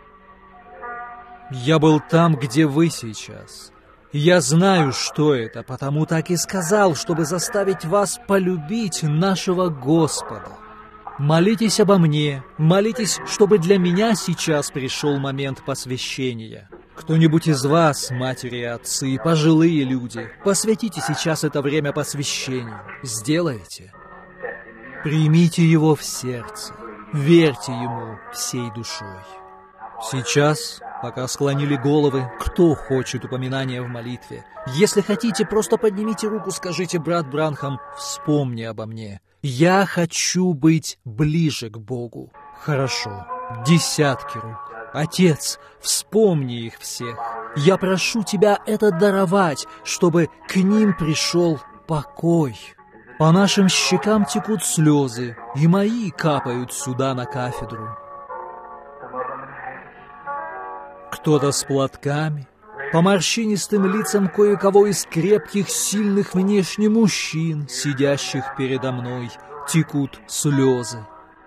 Я был там, где вы сейчас. Я знаю, что это, потому так и сказал, чтобы заставить вас полюбить нашего Господа. Молитесь обо мне, молитесь, чтобы для меня сейчас пришел момент посвящения. Кто-нибудь из вас, матери и отцы, пожилые люди, посвятите сейчас это время посвящению. Сделайте. Примите его в сердце, верьте ему всей душой. Сейчас... Пока склонили головы, кто хочет упоминания в молитве? Если хотите, просто поднимите руку, скажите: брат Бранхам, вспомни обо мне. Я хочу быть ближе к Богу. Хорошо. Десятки рук. Отец, вспомни их всех. Я прошу тебя это даровать, чтобы к ним пришел покой. По нашим щекам текут слезы, и мои капают сюда на кафедру. Кто-то с платками, по морщинистым лицам кое-кого из крепких, сильных внешне мужчин, сидящих передо мной, текут слезы.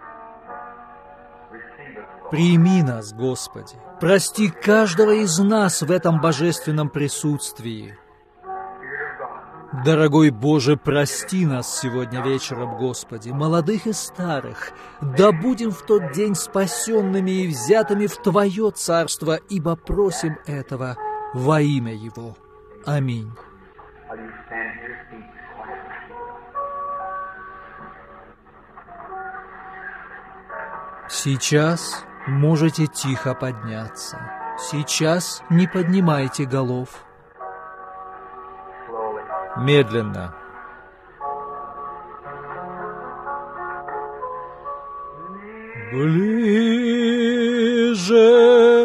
Прими нас, Господи, прости каждого из нас в этом божественном присутствии. Дорогой Боже, прости нас сегодня вечером, Господи, молодых и старых, да будем в тот день спасенными и взятыми в Твое Царство, ибо просим этого во имя Его. Аминь. Сейчас можете тихо подняться. Сейчас не поднимайте голов. Медленно. Ближе,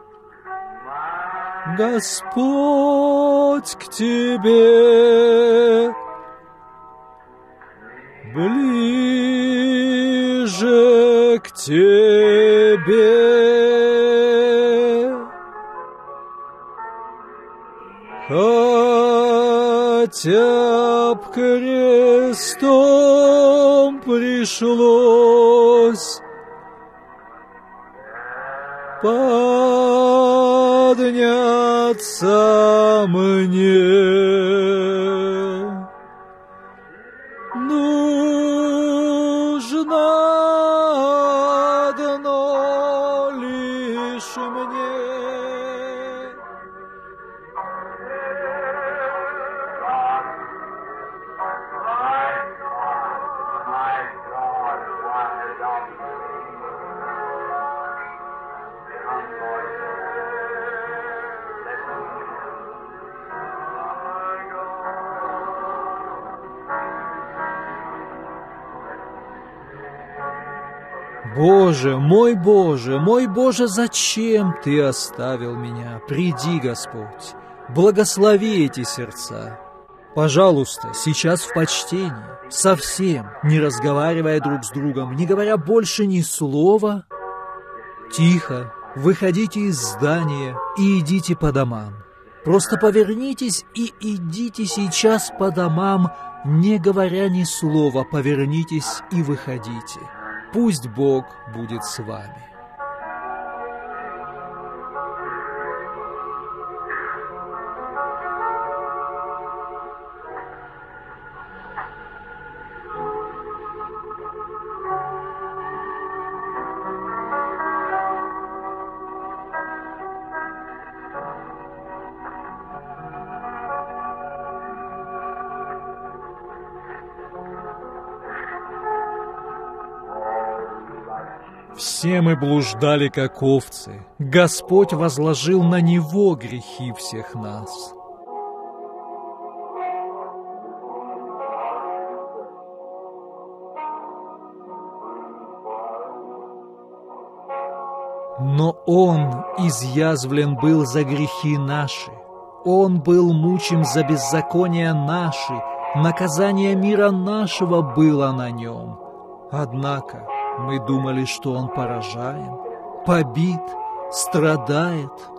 Господь, к Тебе, ближе к Тебе. Хотя б крестом пришлось подняться мне, нужно одно лишь мне. Боже, мой Боже, мой Боже, зачем Ты оставил меня? Приди, Господь, благослови эти сердца. Пожалуйста, сейчас в почтении, совсем не разговаривая друг с другом, не говоря больше ни слова, тихо выходите из здания и идите по домам. Просто повернитесь и идите сейчас по домам, не говоря ни слова, повернитесь и выходите. Пусть Бог будет с вами. Все мы блуждали, как овцы. Господь возложил на Него грехи всех нас. Но Он изъязвлен был за грехи наши. Он был мучим за беззакония наши. Наказание мира нашего было на Нем. Однако мы думали, что Он поражаем, побит, страдает,